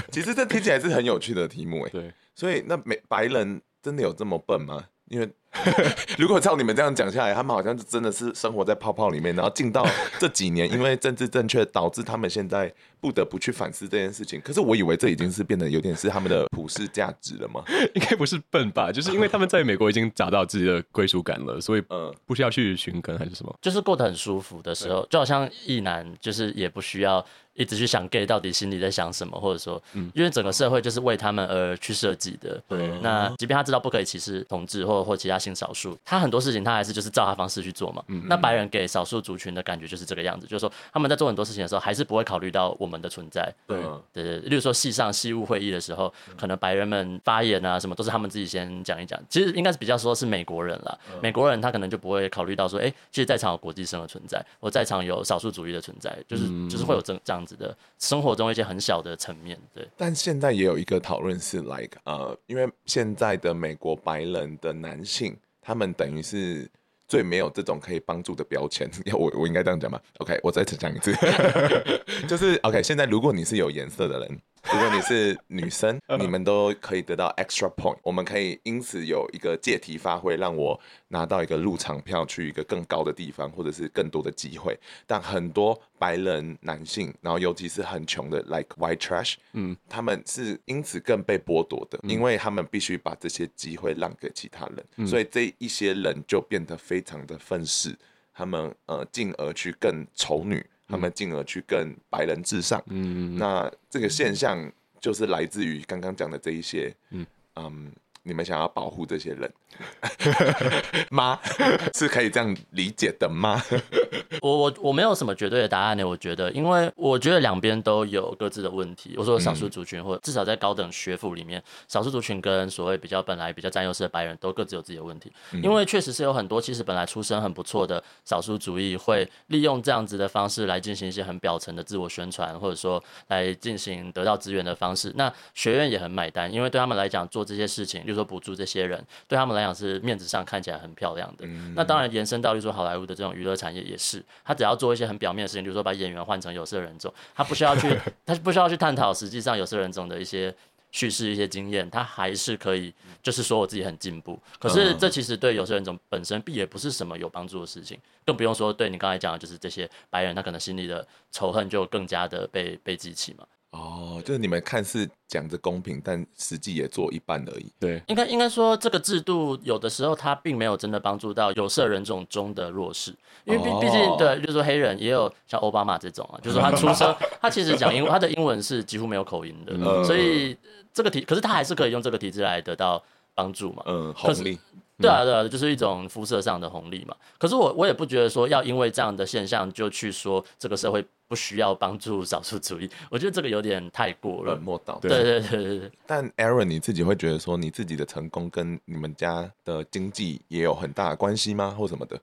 [SPEAKER 2] 其实这听起来是很有趣的题目哎。对，所以那美白人真的有这么笨吗？因为如果照你们这样讲下来，他们好像真的是生活在泡泡里面，然后进到这几年，因为政治正确导致他们现在不得不去反思这件事情。可是我以为这已经是变得有点是他们的普世价值了吗？
[SPEAKER 3] 应该不是笨吧，就是因为他们在美国已经找到自己的归属感了，所以不需要去寻根还是什么，
[SPEAKER 4] 就是过得很舒服的时候，就好像异男就是也不需要一直去想 gay 到底心里在想什么，或者说，嗯、因为整个社会就是为他们而去设计的。对，那即便他知道不可以歧视同志或或其他性少数，他很多事情他还是就是照他方式去做嘛。嗯、那白人给少数族群的感觉就是这个样子，就是说他们在做很多事情的时候，还是不会考虑到我们的存在。对，对对，例如说系上系务会议的时候，可能白人们发言啊什么都是他们自己先讲一讲。其实应该是比较说是美国人啦，嗯、美国人他可能就不会考虑到说，哎、欸，其实在场有国际生的存在，或在场有少数主义的存在，就是、嗯、就是会有这这样子的生活中一些很小的层面。对，
[SPEAKER 2] 但现在也有一个讨论是 like 呃，因为现在的美国白人的男性，他们等于是最没有这种可以帮助的标签。我我应该这样讲吗 ？OK， 我再讲一次，就是 OK。现在如果你是有颜色的人，如果你是女生，你们都可以得到 extra point。我们可以因此有一个借题发挥，让我拿到一个入场票去一个更高的地方，或者是更多的机会。但很多白人男性，然后尤其是很穷的 like white trash， 嗯，他们是因此更被剥夺的，嗯、因为他们必须把这些机会让给其他人，嗯、所以这一些人就变得非常的愤世，他们呃进而去更丑女。他们进而去更白人至上，嗯，那这个现象就是来自于刚刚讲的这一些，嗯，嗯，你们想要保护这些人吗？是可以这样理解的吗？
[SPEAKER 4] 我我我没有什么绝对的答案呢，我觉得，因为我觉得两边都有各自的问题。我说少数族群，或者至少在高等学府里面，少数族群跟所谓比较本来比较占优势的白人都各自有自己的问题。因为确实是有很多其实本来出身很不错的少数主义，会利用这样子的方式来进行一些很表层的自我宣传，或者说来进行得到资源的方式。那学院也很买单，因为对他们来讲做这些事情，例如说补助这些人，对他们来讲是面子上看起来很漂亮的。嗯、那当然延伸到例如说好莱坞的这种娱乐产业也是。他只要做一些很表面的事情，比如说把演员换成有色人种，他不需要去，他不需要去探讨实际上有色人种的一些叙事、一些经验，他还是可以，就是说我自己很进步。可是这其实对有色人种本身也不是什么有帮助的事情，更不用说对你刚才讲的，就是这些白人他可能心里的仇恨就更加的被被激起嘛。
[SPEAKER 2] 哦，就是你们看似讲着公平，但实际也做一半而已。
[SPEAKER 3] 对，
[SPEAKER 4] 应该应该说这个制度有的时候它并没有真的帮助到有色人种中的弱势，因为毕毕竟对，就是说黑人也有像奥巴马这种啊，就是说他出生他其实讲英文，他的英文是几乎没有口音的，嗯、所以这个体，可是他还是可以用这个体制来得到帮助嘛。
[SPEAKER 2] 嗯，红利。
[SPEAKER 4] 对啊，对啊，就是一种肤色上的红利嘛。可是我我也不觉得说要因为这样的现象就去说这个社会不需要帮助少数主义，我觉得这个有点太过了，
[SPEAKER 2] 冷漠到。
[SPEAKER 4] 对对对对对。
[SPEAKER 2] 但 Aaron 你自己会觉得说你自己的成功跟你们家的经济也有很大的关系吗，或什么的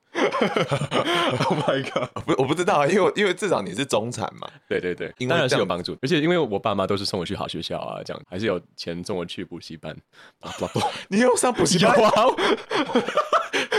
[SPEAKER 3] ？Oh my god！
[SPEAKER 2] 不，我不知道，因为因为至少你是中产嘛。
[SPEAKER 3] 对对对，当然是有帮助，而且因为我爸妈都是送我去好学校啊，这样还是有钱送我去补习班。
[SPEAKER 2] 你有上补习班？
[SPEAKER 3] 有啊。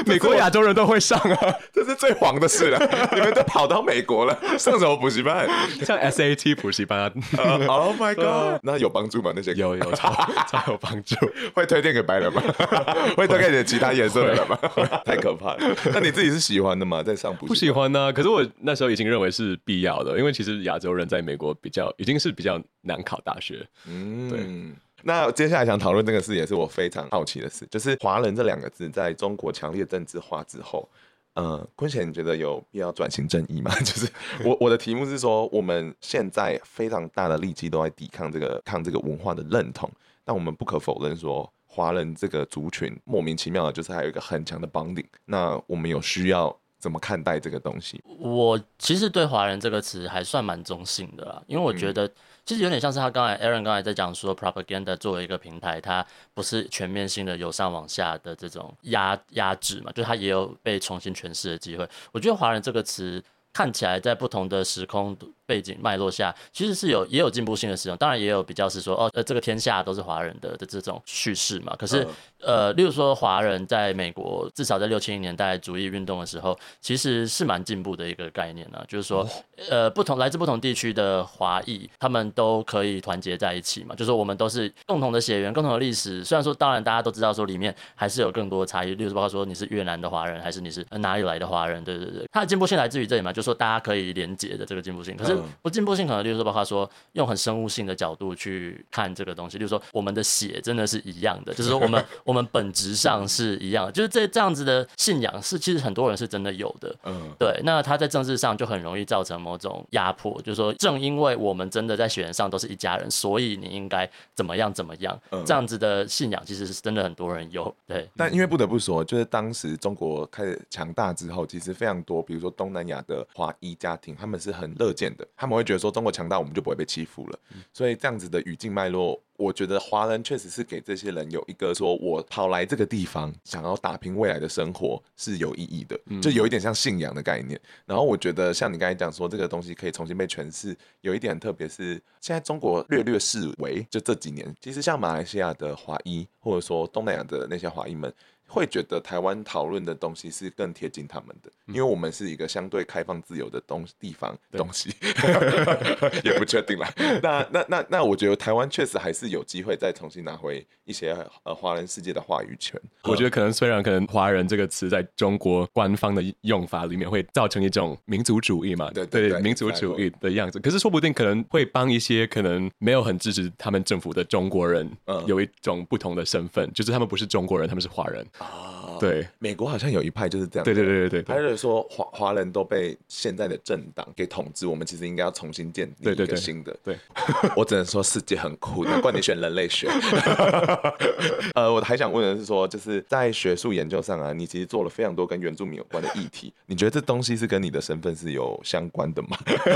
[SPEAKER 3] 美国亚洲人都会上啊，
[SPEAKER 2] 这是最黄的事了。你们都跑到美国了，上什么补习班？
[SPEAKER 3] 像 S A T 补习班啊。
[SPEAKER 2] uh, Oh my god！ 那有帮助吗？那些
[SPEAKER 3] 有有超超有帮助。
[SPEAKER 2] 会推荐给白人吗？会推荐给其他颜色的人吗？太可怕了。那你自己是喜欢的吗？在上补习班？
[SPEAKER 3] 不喜欢呢、啊，可是我那时候已经认为是必要的，因为其实亚洲人在美国比较已经是比较难考大学。嗯，对。
[SPEAKER 2] 那接下来想讨论这个事，也是我非常好奇的事，就是华人这两个字在中国强烈政治化之后，呃，坤贤，你觉得有必要转型正义吗？就是我我的题目是说，我们现在非常大的力气都在抵抗这个抗这个文化的认同，但我们不可否认说，华人这个族群莫名其妙的，就是还有一个很强的bonding。那我们有需要怎么看待这个东西？
[SPEAKER 4] 我其实对华人这个词还算蛮中性的啦，因为我觉得其实有点像是他刚才 Aaron 刚才在讲说 propaganda 作为一个平台，它不是全面性的由上往下的这种压压制嘛，就它也有被重新诠释的机会。我觉得华人这个词看起来在不同的时空背景脉络下，其实是有也有进步性的使用，当然也有比较是说哦，呃，这个天下都是华人的的这种叙事嘛。可是、嗯、呃，例如说华人在美国，至少在六七零年代主义运动的时候，其实是蛮进步的一个概念啊，就是说，呃，不同来自不同地区的华裔，他们都可以团结在一起嘛，就是我们都是共同的血缘、共同的历史。虽然说，当然大家都知道说里面还是有更多的差异，例如说包括说你是越南的华人，还是你是哪里来的华人，对对对，它的进步性来自于这里嘛，就是说大家可以连结的这个进步性。可是不进步性可能，例如说包括说用很生物性的角度去看这个东西，例如说我们的血真的是一样的，就是说我们我们本质上是一样的，就是这这样子的信仰是其实很多人是真的有的，嗯，对。那他在政治上就很容易造成某种压迫，就是说正因为我们真的在血缘上都是一家人，所以你应该怎么样怎么样，嗯、这样子的信仰其实是真的很多人有，对。
[SPEAKER 2] 但因为不得不说，就是当时中国开始强大之后，其实非常多，比如说东南亚的华裔家庭，他们是很乐见的，他们会觉得说中国强大，我们就不会被欺负了。嗯、所以这样子的语境脉络，我觉得华人确实是给这些人有一个说，我跑来这个地方，想要打拼未来的生活是有意义的，就有一点像信仰的概念。然后我觉得像你刚才讲说，这个东西可以重新被诠释，有一点很特别是，现在中国略略视为，就这几年，其实像马来西亚的华裔，或者说东南亚的那些华裔们，会觉得台湾讨论的东西是更贴近他们的，因为我们是一个相对开放自由的东地方东西，也不确定啦。那那那那，我觉得台湾确实还是有机会再重新拿回一些呃华人世界的话语权。
[SPEAKER 3] 我觉得可能虽然可能华人这个词在中国官方的用法里面会造成一种民族主义嘛，
[SPEAKER 2] 对对 对, 对，
[SPEAKER 3] 民族主义的样子，可是说不定可能会帮一些可能没有很支持他们政府的中国人有一种不同的身份，就是他们不是中国人，他们是华人。哦，
[SPEAKER 2] 对，美国好像有一派就是这样，
[SPEAKER 3] 对对对对对，
[SPEAKER 2] 他就是说华华人都被现在的政党给统治，我们其实应该要重新建立一个新的。对, 对, 对，我只能说世界很酷，难怪你选人类学。呃，我还想问的是说，就是在学术研究上啊，你其实做了非常多跟原住民有关的议题，你觉得这东西是跟你的身份是有相关的吗？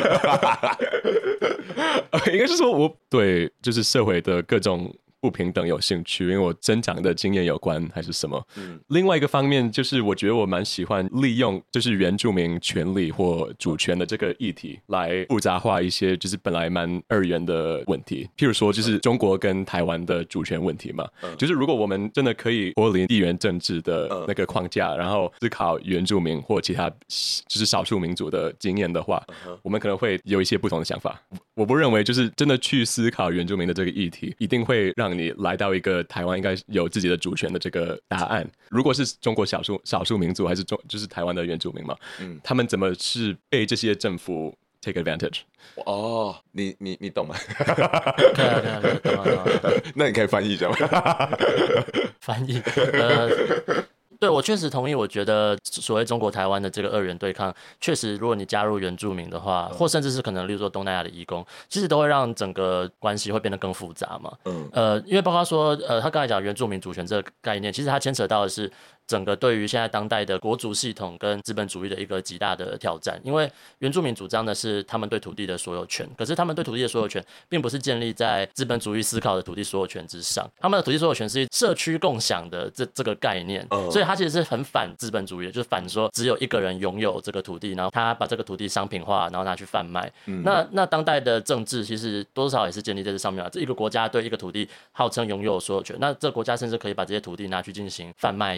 [SPEAKER 3] 应该是说我对就是社会的各种不平等有兴趣，因为我增长的经验有关还是什么、嗯、另外一个方面就是我觉得我蛮喜欢利用就是原住民权利或主权的这个议题来复杂化一些就是本来蛮二元的问题，譬如说就是中国跟台湾的主权问题嘛、嗯、就是如果我们真的可以脱离地缘政治的那个框架，然后思考原住民或其他就是少数民族的经验的话、嗯、我们可能会有一些不同的想法。我不认为就是真的去思考原住民的这个议题一定会让你来到一个台湾应该有自己的主权的这个答案。如果是中国少数少数民族还是中就是台湾的原住民嘛、嗯、他们怎么是被这些政府 take advantage？
[SPEAKER 2] 哦，你你你懂吗？
[SPEAKER 4] 对啊对啊对啊，懂啊懂啊。
[SPEAKER 2] 那你可以翻译一下吗？
[SPEAKER 4] 翻译呃。对，我确实同意。我觉得所谓中国台湾的这个二元对抗，确实，如果你加入原住民的话，或甚至是可能，例如说东南亚的移工，其实都会让整个关系会变得更复杂嘛。嗯，呃，因为包括说，呃，他刚才讲原住民主权这个概念，其实它牵扯到的是整个对于现在当代的国族系统跟资本主义的一个极大的挑战。因为原住民主张的是他们对土地的所有权，可是他们对土地的所有权，并不是建立在资本主义思考的土地所有权之上，他们的土地所有权是社区共享的这这个概念，所以它其实是很反资本主义的，就是反说只有一个人拥有这个土地，然后他把这个土地商品化，然后拿去贩卖。嗯、那那当代的政治其实多少也是建立在这上面啊。这一个国家对一个土地号称拥有所有权，那这个国家甚至可以把这些土地拿去进行贩卖也好，或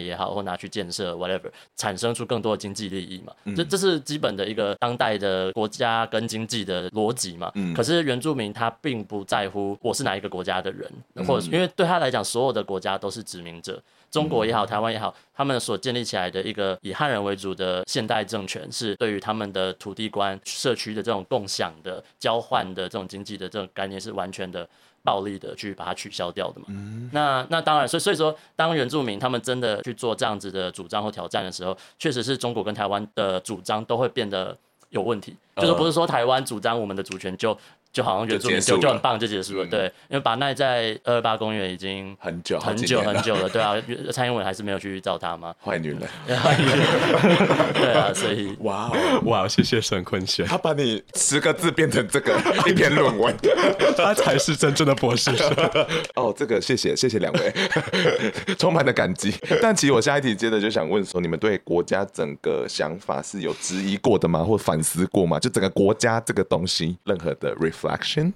[SPEAKER 4] 拿去建设 whatever， 产生出更多的经济利益嘛。
[SPEAKER 2] 嗯、
[SPEAKER 4] 这这是基本的一个当代的国家跟经济的逻辑嘛。
[SPEAKER 2] 嗯、
[SPEAKER 4] 可是原住民他并不在乎我是哪一个国家的人，嗯、或者因为对他来讲，所有的国家都是殖民者。中国也好，台湾也好，他们所建立起来的一个以汉人为主的现代政权，是对于他们的土地观、社区的这种共享的、交换的这种经济的这种概念，是完全的暴力的去把它取消掉的嘛。嗯、那那当然，所以所以说，当原住民他们真的去做这样子的主张或挑战的时候，确实是中国跟台湾的主张都会变得有问题，呃、就是不是说台湾主张我们的主权就。就好像原住民就就很棒就结束了，嗯、对，因为巴奈在二二八公园已经
[SPEAKER 2] 很久
[SPEAKER 4] 很久很久了，对啊，蔡英文还是没有去找他嘛，
[SPEAKER 2] 坏女人，
[SPEAKER 4] 对啊，所以
[SPEAKER 3] 哇哦哇，谢谢沈坤贤，
[SPEAKER 2] 他把你十个字变成这个一篇论文，
[SPEAKER 3] 他才是真正的博士生。
[SPEAKER 2] 哦，这个谢谢谢谢两位，充满了感激。但其实我下一题接着就想问说，你们对国家整个想法是有质疑过的吗？或反思过吗？就整个国家这个东西，任何的 reflection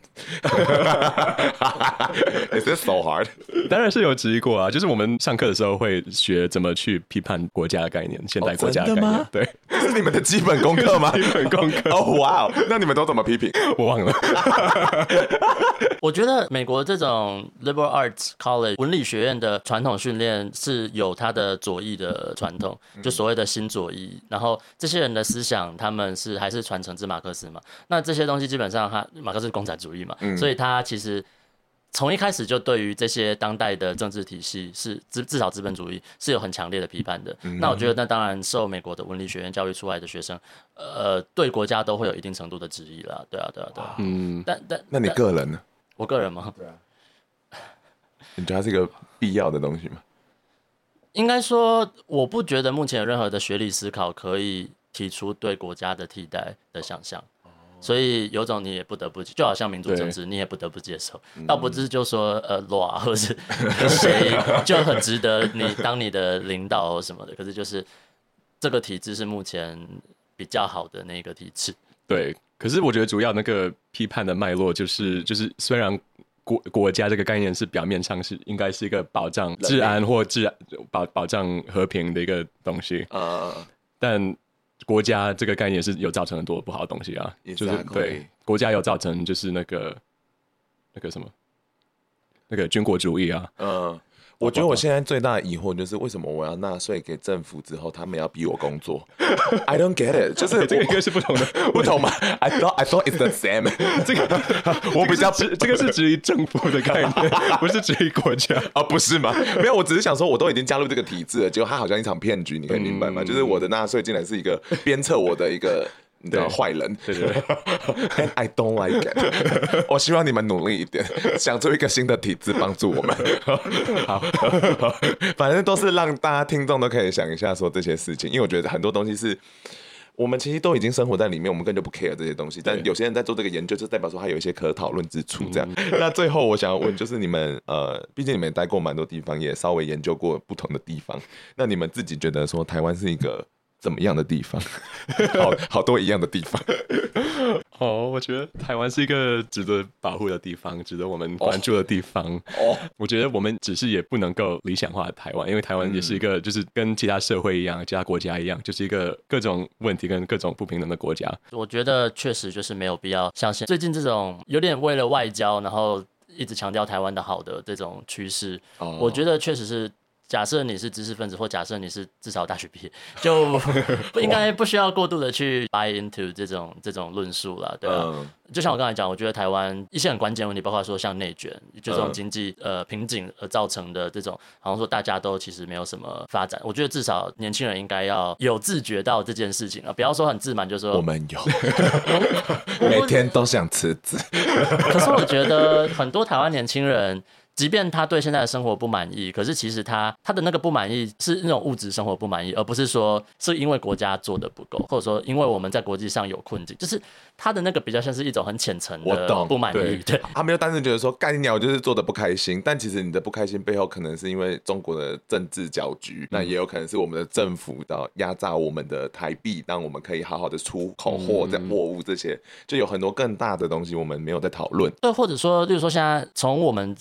[SPEAKER 2] Is this so hard?
[SPEAKER 3] 当然是有质疑过啊，就是我们上课的时候会学怎么去批判国家的概念，现代国家的概念。哦、对，
[SPEAKER 2] 这是你们的基本功课吗？
[SPEAKER 3] 基本功课。
[SPEAKER 2] 哦，哇哦，那你们都怎么批评？
[SPEAKER 3] 我忘了。
[SPEAKER 4] 我觉得美国这种 liberal arts college 文理学院的传统训练是有它的左翼的传统，就所谓的新左翼。然后这些人的思想，他们是还是传承自马克思嘛？那这些东西基本上他，他马克思是共产主义嘛，嗯、所以他其实从一开始就对于这些当代的政治体系是至至少资本主义是有很强烈的批判的。嗯、那我觉得，那当然受美国的文理学院教育出来的学生，呃，对国家都会有一定程度的质疑啦。对啊，对啊，对啊。嗯，但但
[SPEAKER 2] 那你个人呢？
[SPEAKER 4] 我个人吗？
[SPEAKER 2] 对啊。你觉得它是一个必要的东西吗？
[SPEAKER 4] 应该说，我不觉得目前有任何的学理思考可以提出对国家的替代的想象。所以有种你也不得不，就好像民主政治，你也不得不接受。倒不是就说呃，罗啊，或是谁就很值得你当你的领导或什么的。可是就是这个体制是目前比较好的那个体制。
[SPEAKER 3] 对，可是我觉得主要那个批判的脉络就是就是虽然国国家这个概念是表面上是应该是一个保障治安或治安保保障和平的一个东西，呃，但国家这个概念是有造成很多不好的东西啊，
[SPEAKER 2] exactly.
[SPEAKER 3] 就是对国家有造成就是那个那个什么那个军国主义啊。嗯，
[SPEAKER 2] 我觉得我现在最大的疑惑就是为什么我要纳税给政府之后，他们要逼我工作 ？I don't get it， 就是
[SPEAKER 3] 这个应该是不同的，
[SPEAKER 2] 不同吗 ？I thought I thought it's the same 这个我比较
[SPEAKER 3] 这个是质疑政府的概念，不是质疑国家
[SPEAKER 2] 啊，不是吗？没有，我只是想说，我都已经加入这个体制了，结果它好像一场骗局，你可以明白吗？嗯、就是我的纳税竟然是一个鞭策我的一个。你知道坏人，
[SPEAKER 3] 对对对
[SPEAKER 2] ，And I don't like it 。我希望你们努力一点，想出一个新的体制帮助我们。好，反正都是让大家听众都可以想一下说这些事情，因为我觉得很多东西是我们其实都已经生活在里面，我们根本就不 care 这些东西。但有些人在做这个研究，就代表说他有一些可讨论之处。这样，嗯、那最后我想要问，就是你们呃，毕竟你们也待过蛮多地方，也稍微研究过不同的地方，那你们自己觉得说台湾是一个怎么样的地方？好好多一样的地方。
[SPEAKER 3] 哦，我觉得台湾是一个值得保护的地方，值得我们关注的地方。哦，我觉得我们只是也不能够理想化台湾，因为台湾也是一个就是跟其他社会一样、其他国家一样，就是一个各种问题跟各种不平等的国家。
[SPEAKER 4] 我觉得确实就是没有必要像最近这种有点为了外交，然后一直强调台湾的好的这种趋势。哦，我觉得确实是。假设你是知识分子，或假设你是至少大学毕业，就不应该不需要过度的去 buy into 这种这种论述啦，对吧？嗯、就像我刚才讲，我觉得台湾一些很关键的问题，包括说像内卷，就这种经济呃瓶颈而造成的这种，好像说大家都其实没有什么发展。我觉得至少年轻人应该要有自觉到这件事情啊，不要说很自满，就说
[SPEAKER 2] 我们有，每天都想辞职。
[SPEAKER 4] 可是我觉得很多台湾年轻人。即便他对现在的生活不满意，可是其实他他的那个不满意是那种物质生活不满意，而不是说是因为国家做的不够，或者说因为我们在国际上有困境，就是他的那个比较像是一种很浅层的不满意。
[SPEAKER 2] 对，
[SPEAKER 4] 对，
[SPEAKER 2] 他没有单纯觉得说干你鸟就是做的不开心，但其实你的不开心背后可能是因为中国的政治搅局，那也有可能是我们的政府的压榨我们的台币，让我们可以好好的出口货、在货物这些，就有很多更大的东西我们没有在讨论。
[SPEAKER 4] 对，或者说，例如说现在从我们小时候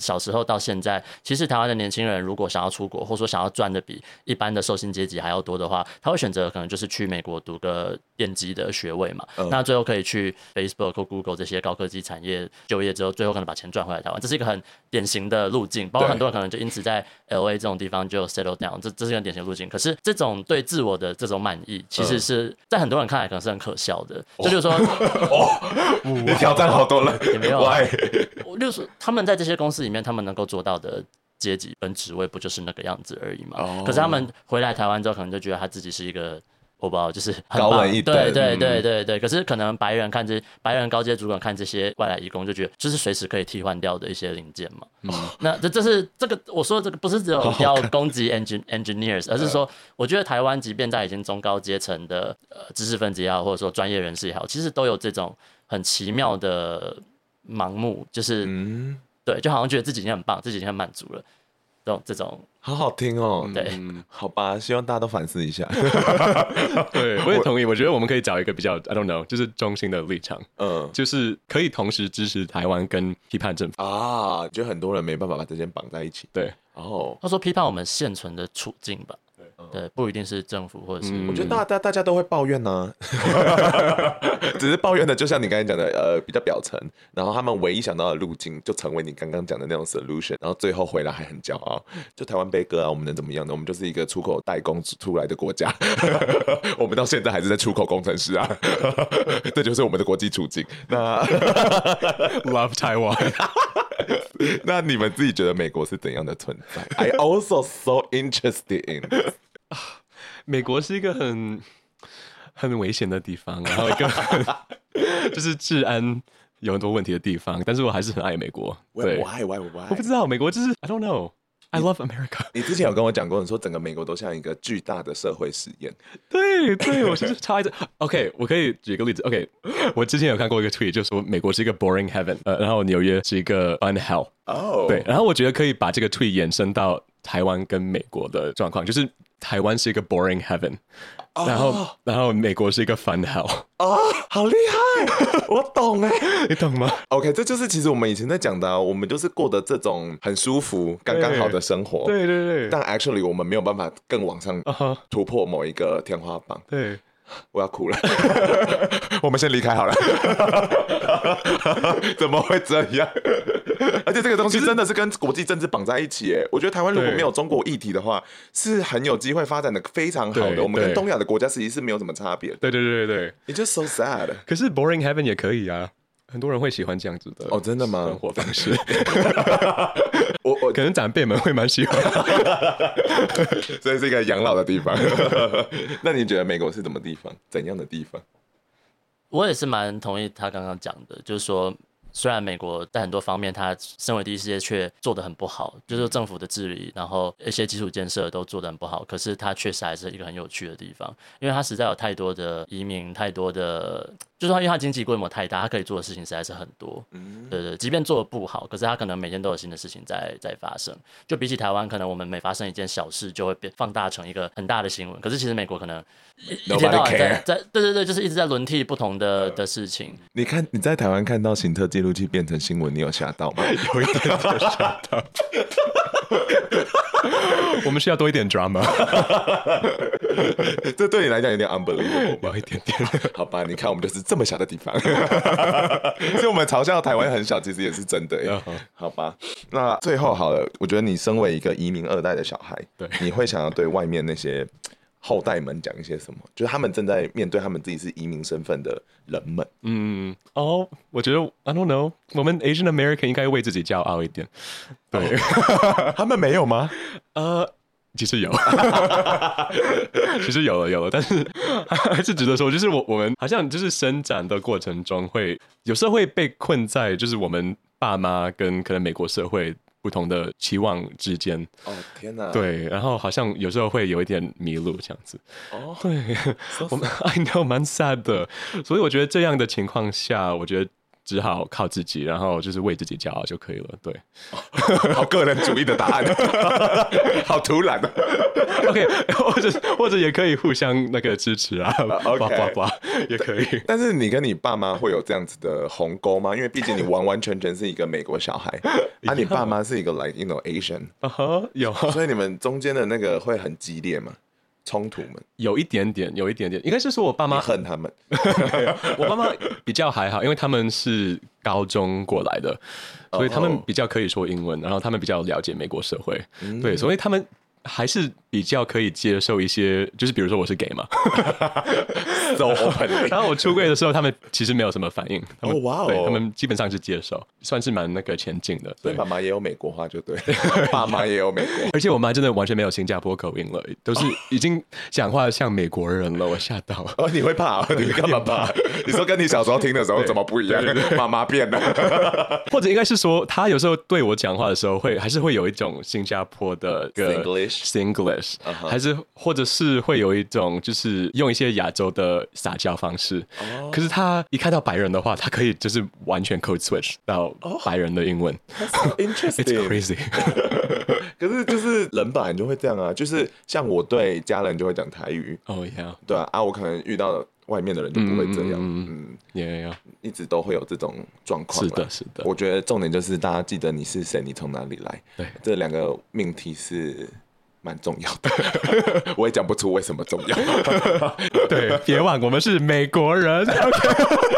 [SPEAKER 4] 到现在，其实台湾的年轻人如果想要出国，或者说想要赚的比一般的受薪阶级还要多的话，他会选择可能就是去美国读个电机的学位嘛，嗯、那最后可以去 Facebook 或 Google 这些高科技产业就业之后，最后可能把钱赚回来台湾，这是一个很典型的路径。包括很多人可能就因此在 L A 这种地方就 settle down， 这这是一个典型的路径。可是这种对自我的这种满意，其实是在很多人看来可能是很可笑的。嗯、就就是说，
[SPEAKER 2] 哦，你挑战好多人，
[SPEAKER 4] 也没有、啊。就是他们在这些公司里面，他们能够做到的阶级跟职位，不就是那个样子而已嘛？哦、可是他们回来台湾之后，可能就觉得他自己是一个。我不知道，就是很
[SPEAKER 2] 高人一等，
[SPEAKER 4] 对对对对对。可是可能白人看这白人高阶主管看这些外来移工，就觉得就是随时可以替换掉的一些零件嘛。嗯，那这这是这个我说的这个不是只有要攻击 engin engineers， 而是说我觉得台湾即便在已经中高阶层的呃知识分子也好，或者说专业人士也好，其实都有这种很奇妙的盲目，就是嗯，对，就好像觉得自己已经很棒，自己已经很满足了。这种这种
[SPEAKER 2] 好好听哦，
[SPEAKER 4] 对、
[SPEAKER 2] 嗯，好吧，希望大家都反思一下。
[SPEAKER 3] 对，我也同意。我觉得我们可以找一个比较 I don't know， 就是中心的立场，嗯，就是可以同时支持台湾跟批判政府
[SPEAKER 2] 啊。就很多人没办法把这些绑在一起。
[SPEAKER 3] 对，
[SPEAKER 2] 哦，
[SPEAKER 4] 他说批判我们现存的处境吧。对，不一定是政府或者是、嗯，
[SPEAKER 2] 我觉得大大大家都会抱怨呢、啊，只是抱怨的，就像你刚才讲的，呃，比较表层，然后他们唯一想到的路径就成为你刚刚讲的那种 solution， 然后最后回来还很骄傲，就台湾悲歌啊，我们能怎么样呢？我们就是一个出口代工出来的国家，我们到现在还是在出口工程师啊，这就是我们的国际处境。那
[SPEAKER 3] Love Taiwan。
[SPEAKER 2] 那你们自己觉得美国是怎样的存在 ？I also so interested in
[SPEAKER 3] 美国是一个很很危险的地方，然后一个就是治安有很多问题的地方，但是我还是很爱美国。对
[SPEAKER 2] ，Why why why？
[SPEAKER 3] 我不知道，美国就是 I don't know。I love America。
[SPEAKER 2] 你之前有跟我讲过，你说整个美国都像一个巨大的社会实验。
[SPEAKER 3] 对对，我就是超爱这。OK， 我可以举一个例子。OK， 我之前有看过一个 tweet， 就说美国是一个 boring heaven， 呃，然后纽约是一个 fun hell。哦，对，然后我觉得可以把这个 tweet 延伸到台湾跟美国的状况，就是台湾是一个 boring heaven， 然后、oh. 然后美国是一个 fun hell。
[SPEAKER 2] 哦、oh, ，好厉害，我懂哎，
[SPEAKER 3] 你懂吗
[SPEAKER 2] ？OK， 这就是其实我们以前在讲的、啊，我们就是过得这种很舒服、刚刚好的生活。
[SPEAKER 3] 对对对。
[SPEAKER 2] 但 actually 我们没有办法更往上突破某一个天花板。
[SPEAKER 3] 对。
[SPEAKER 2] 我要哭了，我们先离开好了。怎么会这样？而且这个东西真的是跟国际政治绑在一起耶。我觉得台湾如果没有中国议题的话，是很有机会发展的非常好的。我们跟东亚的国家实际是没有什么差别。
[SPEAKER 3] 对对对对对，
[SPEAKER 2] It's just so sad。
[SPEAKER 3] 可是 boring heaven 也可以啊。很多人会喜欢这样子的
[SPEAKER 2] 哦，真的吗？
[SPEAKER 3] 生活方式，
[SPEAKER 2] 我我
[SPEAKER 3] 可能长辈们会蛮喜欢，
[SPEAKER 2] 所以是一个养老的地方。那你觉得美国是什么地方？怎样的地方？
[SPEAKER 4] 我也是蛮同意他刚刚讲的，就是说，虽然美国在很多方面它身为第一世界却做得很不好，就是政府的治理，然后一些基础建设都做得很不好，可是它确实还是一个很有趣的地方，因为它实在有太多的移民，太多的。就是因为它经济规模太大，它可以做的事情实在是很多。嗯，对对，即便做的不好，可是它可能每天都有新的事情在在发生。就比起台湾，可能我们每发生一件小事就会变放大成一个很大的新闻。可是其实美国可能一, 一天到晚在在对对对，就是一直在轮替不同的的事情。
[SPEAKER 2] 你看你在台湾看到行车记录器变成新闻，你有吓到吗？
[SPEAKER 3] 有一点点吓到。我们需要多一点 drama。
[SPEAKER 2] 这对你来讲有点 unbelievable，
[SPEAKER 3] 有一点点。
[SPEAKER 2] 好吧，你看我们就是这么小的地方，所以我们嘲笑台湾很小，其实也是真的耶。好吧，那最后好了，我觉得你身为一个移民二代的小孩，
[SPEAKER 3] 对，
[SPEAKER 2] 你会想要对外面那些后代们讲一些什么？就是他们正在面对他们自己是移民身份的人们。
[SPEAKER 3] 嗯，哦，我觉得 I don't know， 我们 Asian American 应该为自己骄傲一点。对，
[SPEAKER 2] 哦、他们没有吗？
[SPEAKER 3] 呃。其实有，其实有了有了，但是还是值得说，就是我我们好像就是生长的过程中会有时候会被困在就是我们爸妈跟可能美国社会不同的期望之间。
[SPEAKER 2] 哦天哪！
[SPEAKER 3] 对，然后好像有时候会有一点迷路这样子。哦，对， so 我们 I know 蛮 sad 的，所以我觉得这样的情况下，我觉得只好靠自己，然后就是为自己骄傲就可以了。对，
[SPEAKER 2] 好个人主义的答案，好突然啊。
[SPEAKER 3] OK， 或者或者也可以互相那个支持啊，
[SPEAKER 2] OK
[SPEAKER 3] 叭叭叭也可以。
[SPEAKER 2] 但是你跟你爸妈会有这样子的鸿沟吗？因为毕竟你完完全全是一个美国小孩，啊，你爸妈是一个 like you know Asian，
[SPEAKER 3] 啊哈，有，
[SPEAKER 2] 所以你们中间的那个会很激烈吗？冲突们
[SPEAKER 3] 有一点点，有一点点，应该是说我爸妈
[SPEAKER 2] 你恨他们，
[SPEAKER 3] 我爸妈比较还好，因为他们是高中过来的，所以他们比较可以说英文，然后他们比较了解美国社会，嗯、对，所以他们还是比较可以接受一些，就是比如说我是 gay 嘛
[SPEAKER 2] ，so open。
[SPEAKER 3] 然后我出柜的时候，他们其实没有什么反应，他们、
[SPEAKER 2] 哦哇哦，
[SPEAKER 3] 对他们基本上是接受，算是蛮那个前进的。
[SPEAKER 2] 对，妈妈也有美国话就对，爸妈也有美国，
[SPEAKER 3] 而且我妈真的完全没有新加坡口音了，都是已经讲话像美国人了，我吓到。
[SPEAKER 2] 哦，你会怕？你干嘛怕？你说跟你小时候听的时候怎么不一样？妈妈变了，
[SPEAKER 3] 或者应该是说，她有时候对我讲话的时候会，还是会有一种新加坡的个 Singlish。Uh-huh. 还是或者是会有一种就是用一些亚洲的撒娇方式， oh. 可是他一看到白人的话，他可以就是完全 code switch 到白人的英文。
[SPEAKER 2] That's so interesting.
[SPEAKER 3] It's crazy.
[SPEAKER 2] 可是就是人本来就会这样啊，就是像我对家人就会讲台语。
[SPEAKER 3] 哦、oh, yeah.
[SPEAKER 2] 对啊，啊，我可能遇到外面的人就不会这样。嗯
[SPEAKER 3] 嗯，也、嗯 yeah, yeah.
[SPEAKER 2] 一直都会有这种状况。
[SPEAKER 3] 是的，是的。
[SPEAKER 2] 我觉得重点就是大家记得你是谁，你从哪里来。
[SPEAKER 3] 对，
[SPEAKER 2] 这两个命题是蛮重要的，我也讲不出为什么重要。
[SPEAKER 3] 对，别忘我们是美国人。OK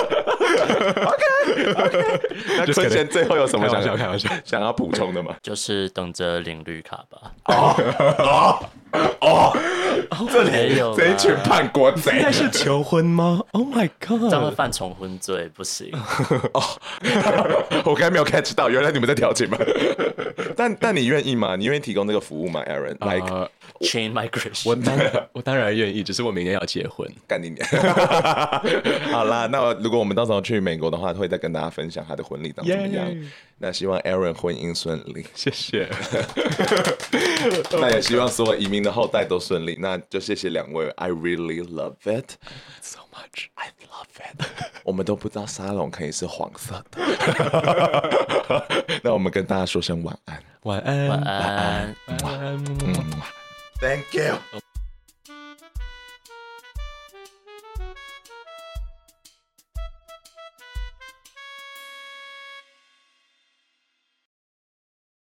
[SPEAKER 2] OK OK。那春贤最后有什么想
[SPEAKER 3] 要开玩笑
[SPEAKER 2] 想要补充的吗？
[SPEAKER 4] 就是等着领绿卡吧。
[SPEAKER 2] 哦哦哦！这里有这一群叛国贼，
[SPEAKER 3] 应该是求婚吗 ？Oh my god！
[SPEAKER 4] 这样会犯重婚罪，不行。
[SPEAKER 2] 哦，我刚才没有 catch 到，原来你们在调情吗？但但你愿意吗？你愿意提供这个服务吗 ，Aaron？Like、uh,
[SPEAKER 4] chain migration？
[SPEAKER 3] 我当然我当然愿意，只是我明年要结婚，
[SPEAKER 2] 干你娘！好啦，那如果我们到时候去美国的话，会再跟大家分享他的婚礼长怎么样。Yeah. 那希望 Aaron 婚姻顺利，
[SPEAKER 3] 谢谢。
[SPEAKER 2] 那也希望所有移民的后代都顺利。那就谢谢两位 ，I really love it
[SPEAKER 3] so much.
[SPEAKER 2] I love it 。我们都不知道沙龙可以是黄色的。那我们跟大家说声晚安，
[SPEAKER 3] 晚安，
[SPEAKER 4] 晚安，
[SPEAKER 3] 晚安。
[SPEAKER 2] Thank you。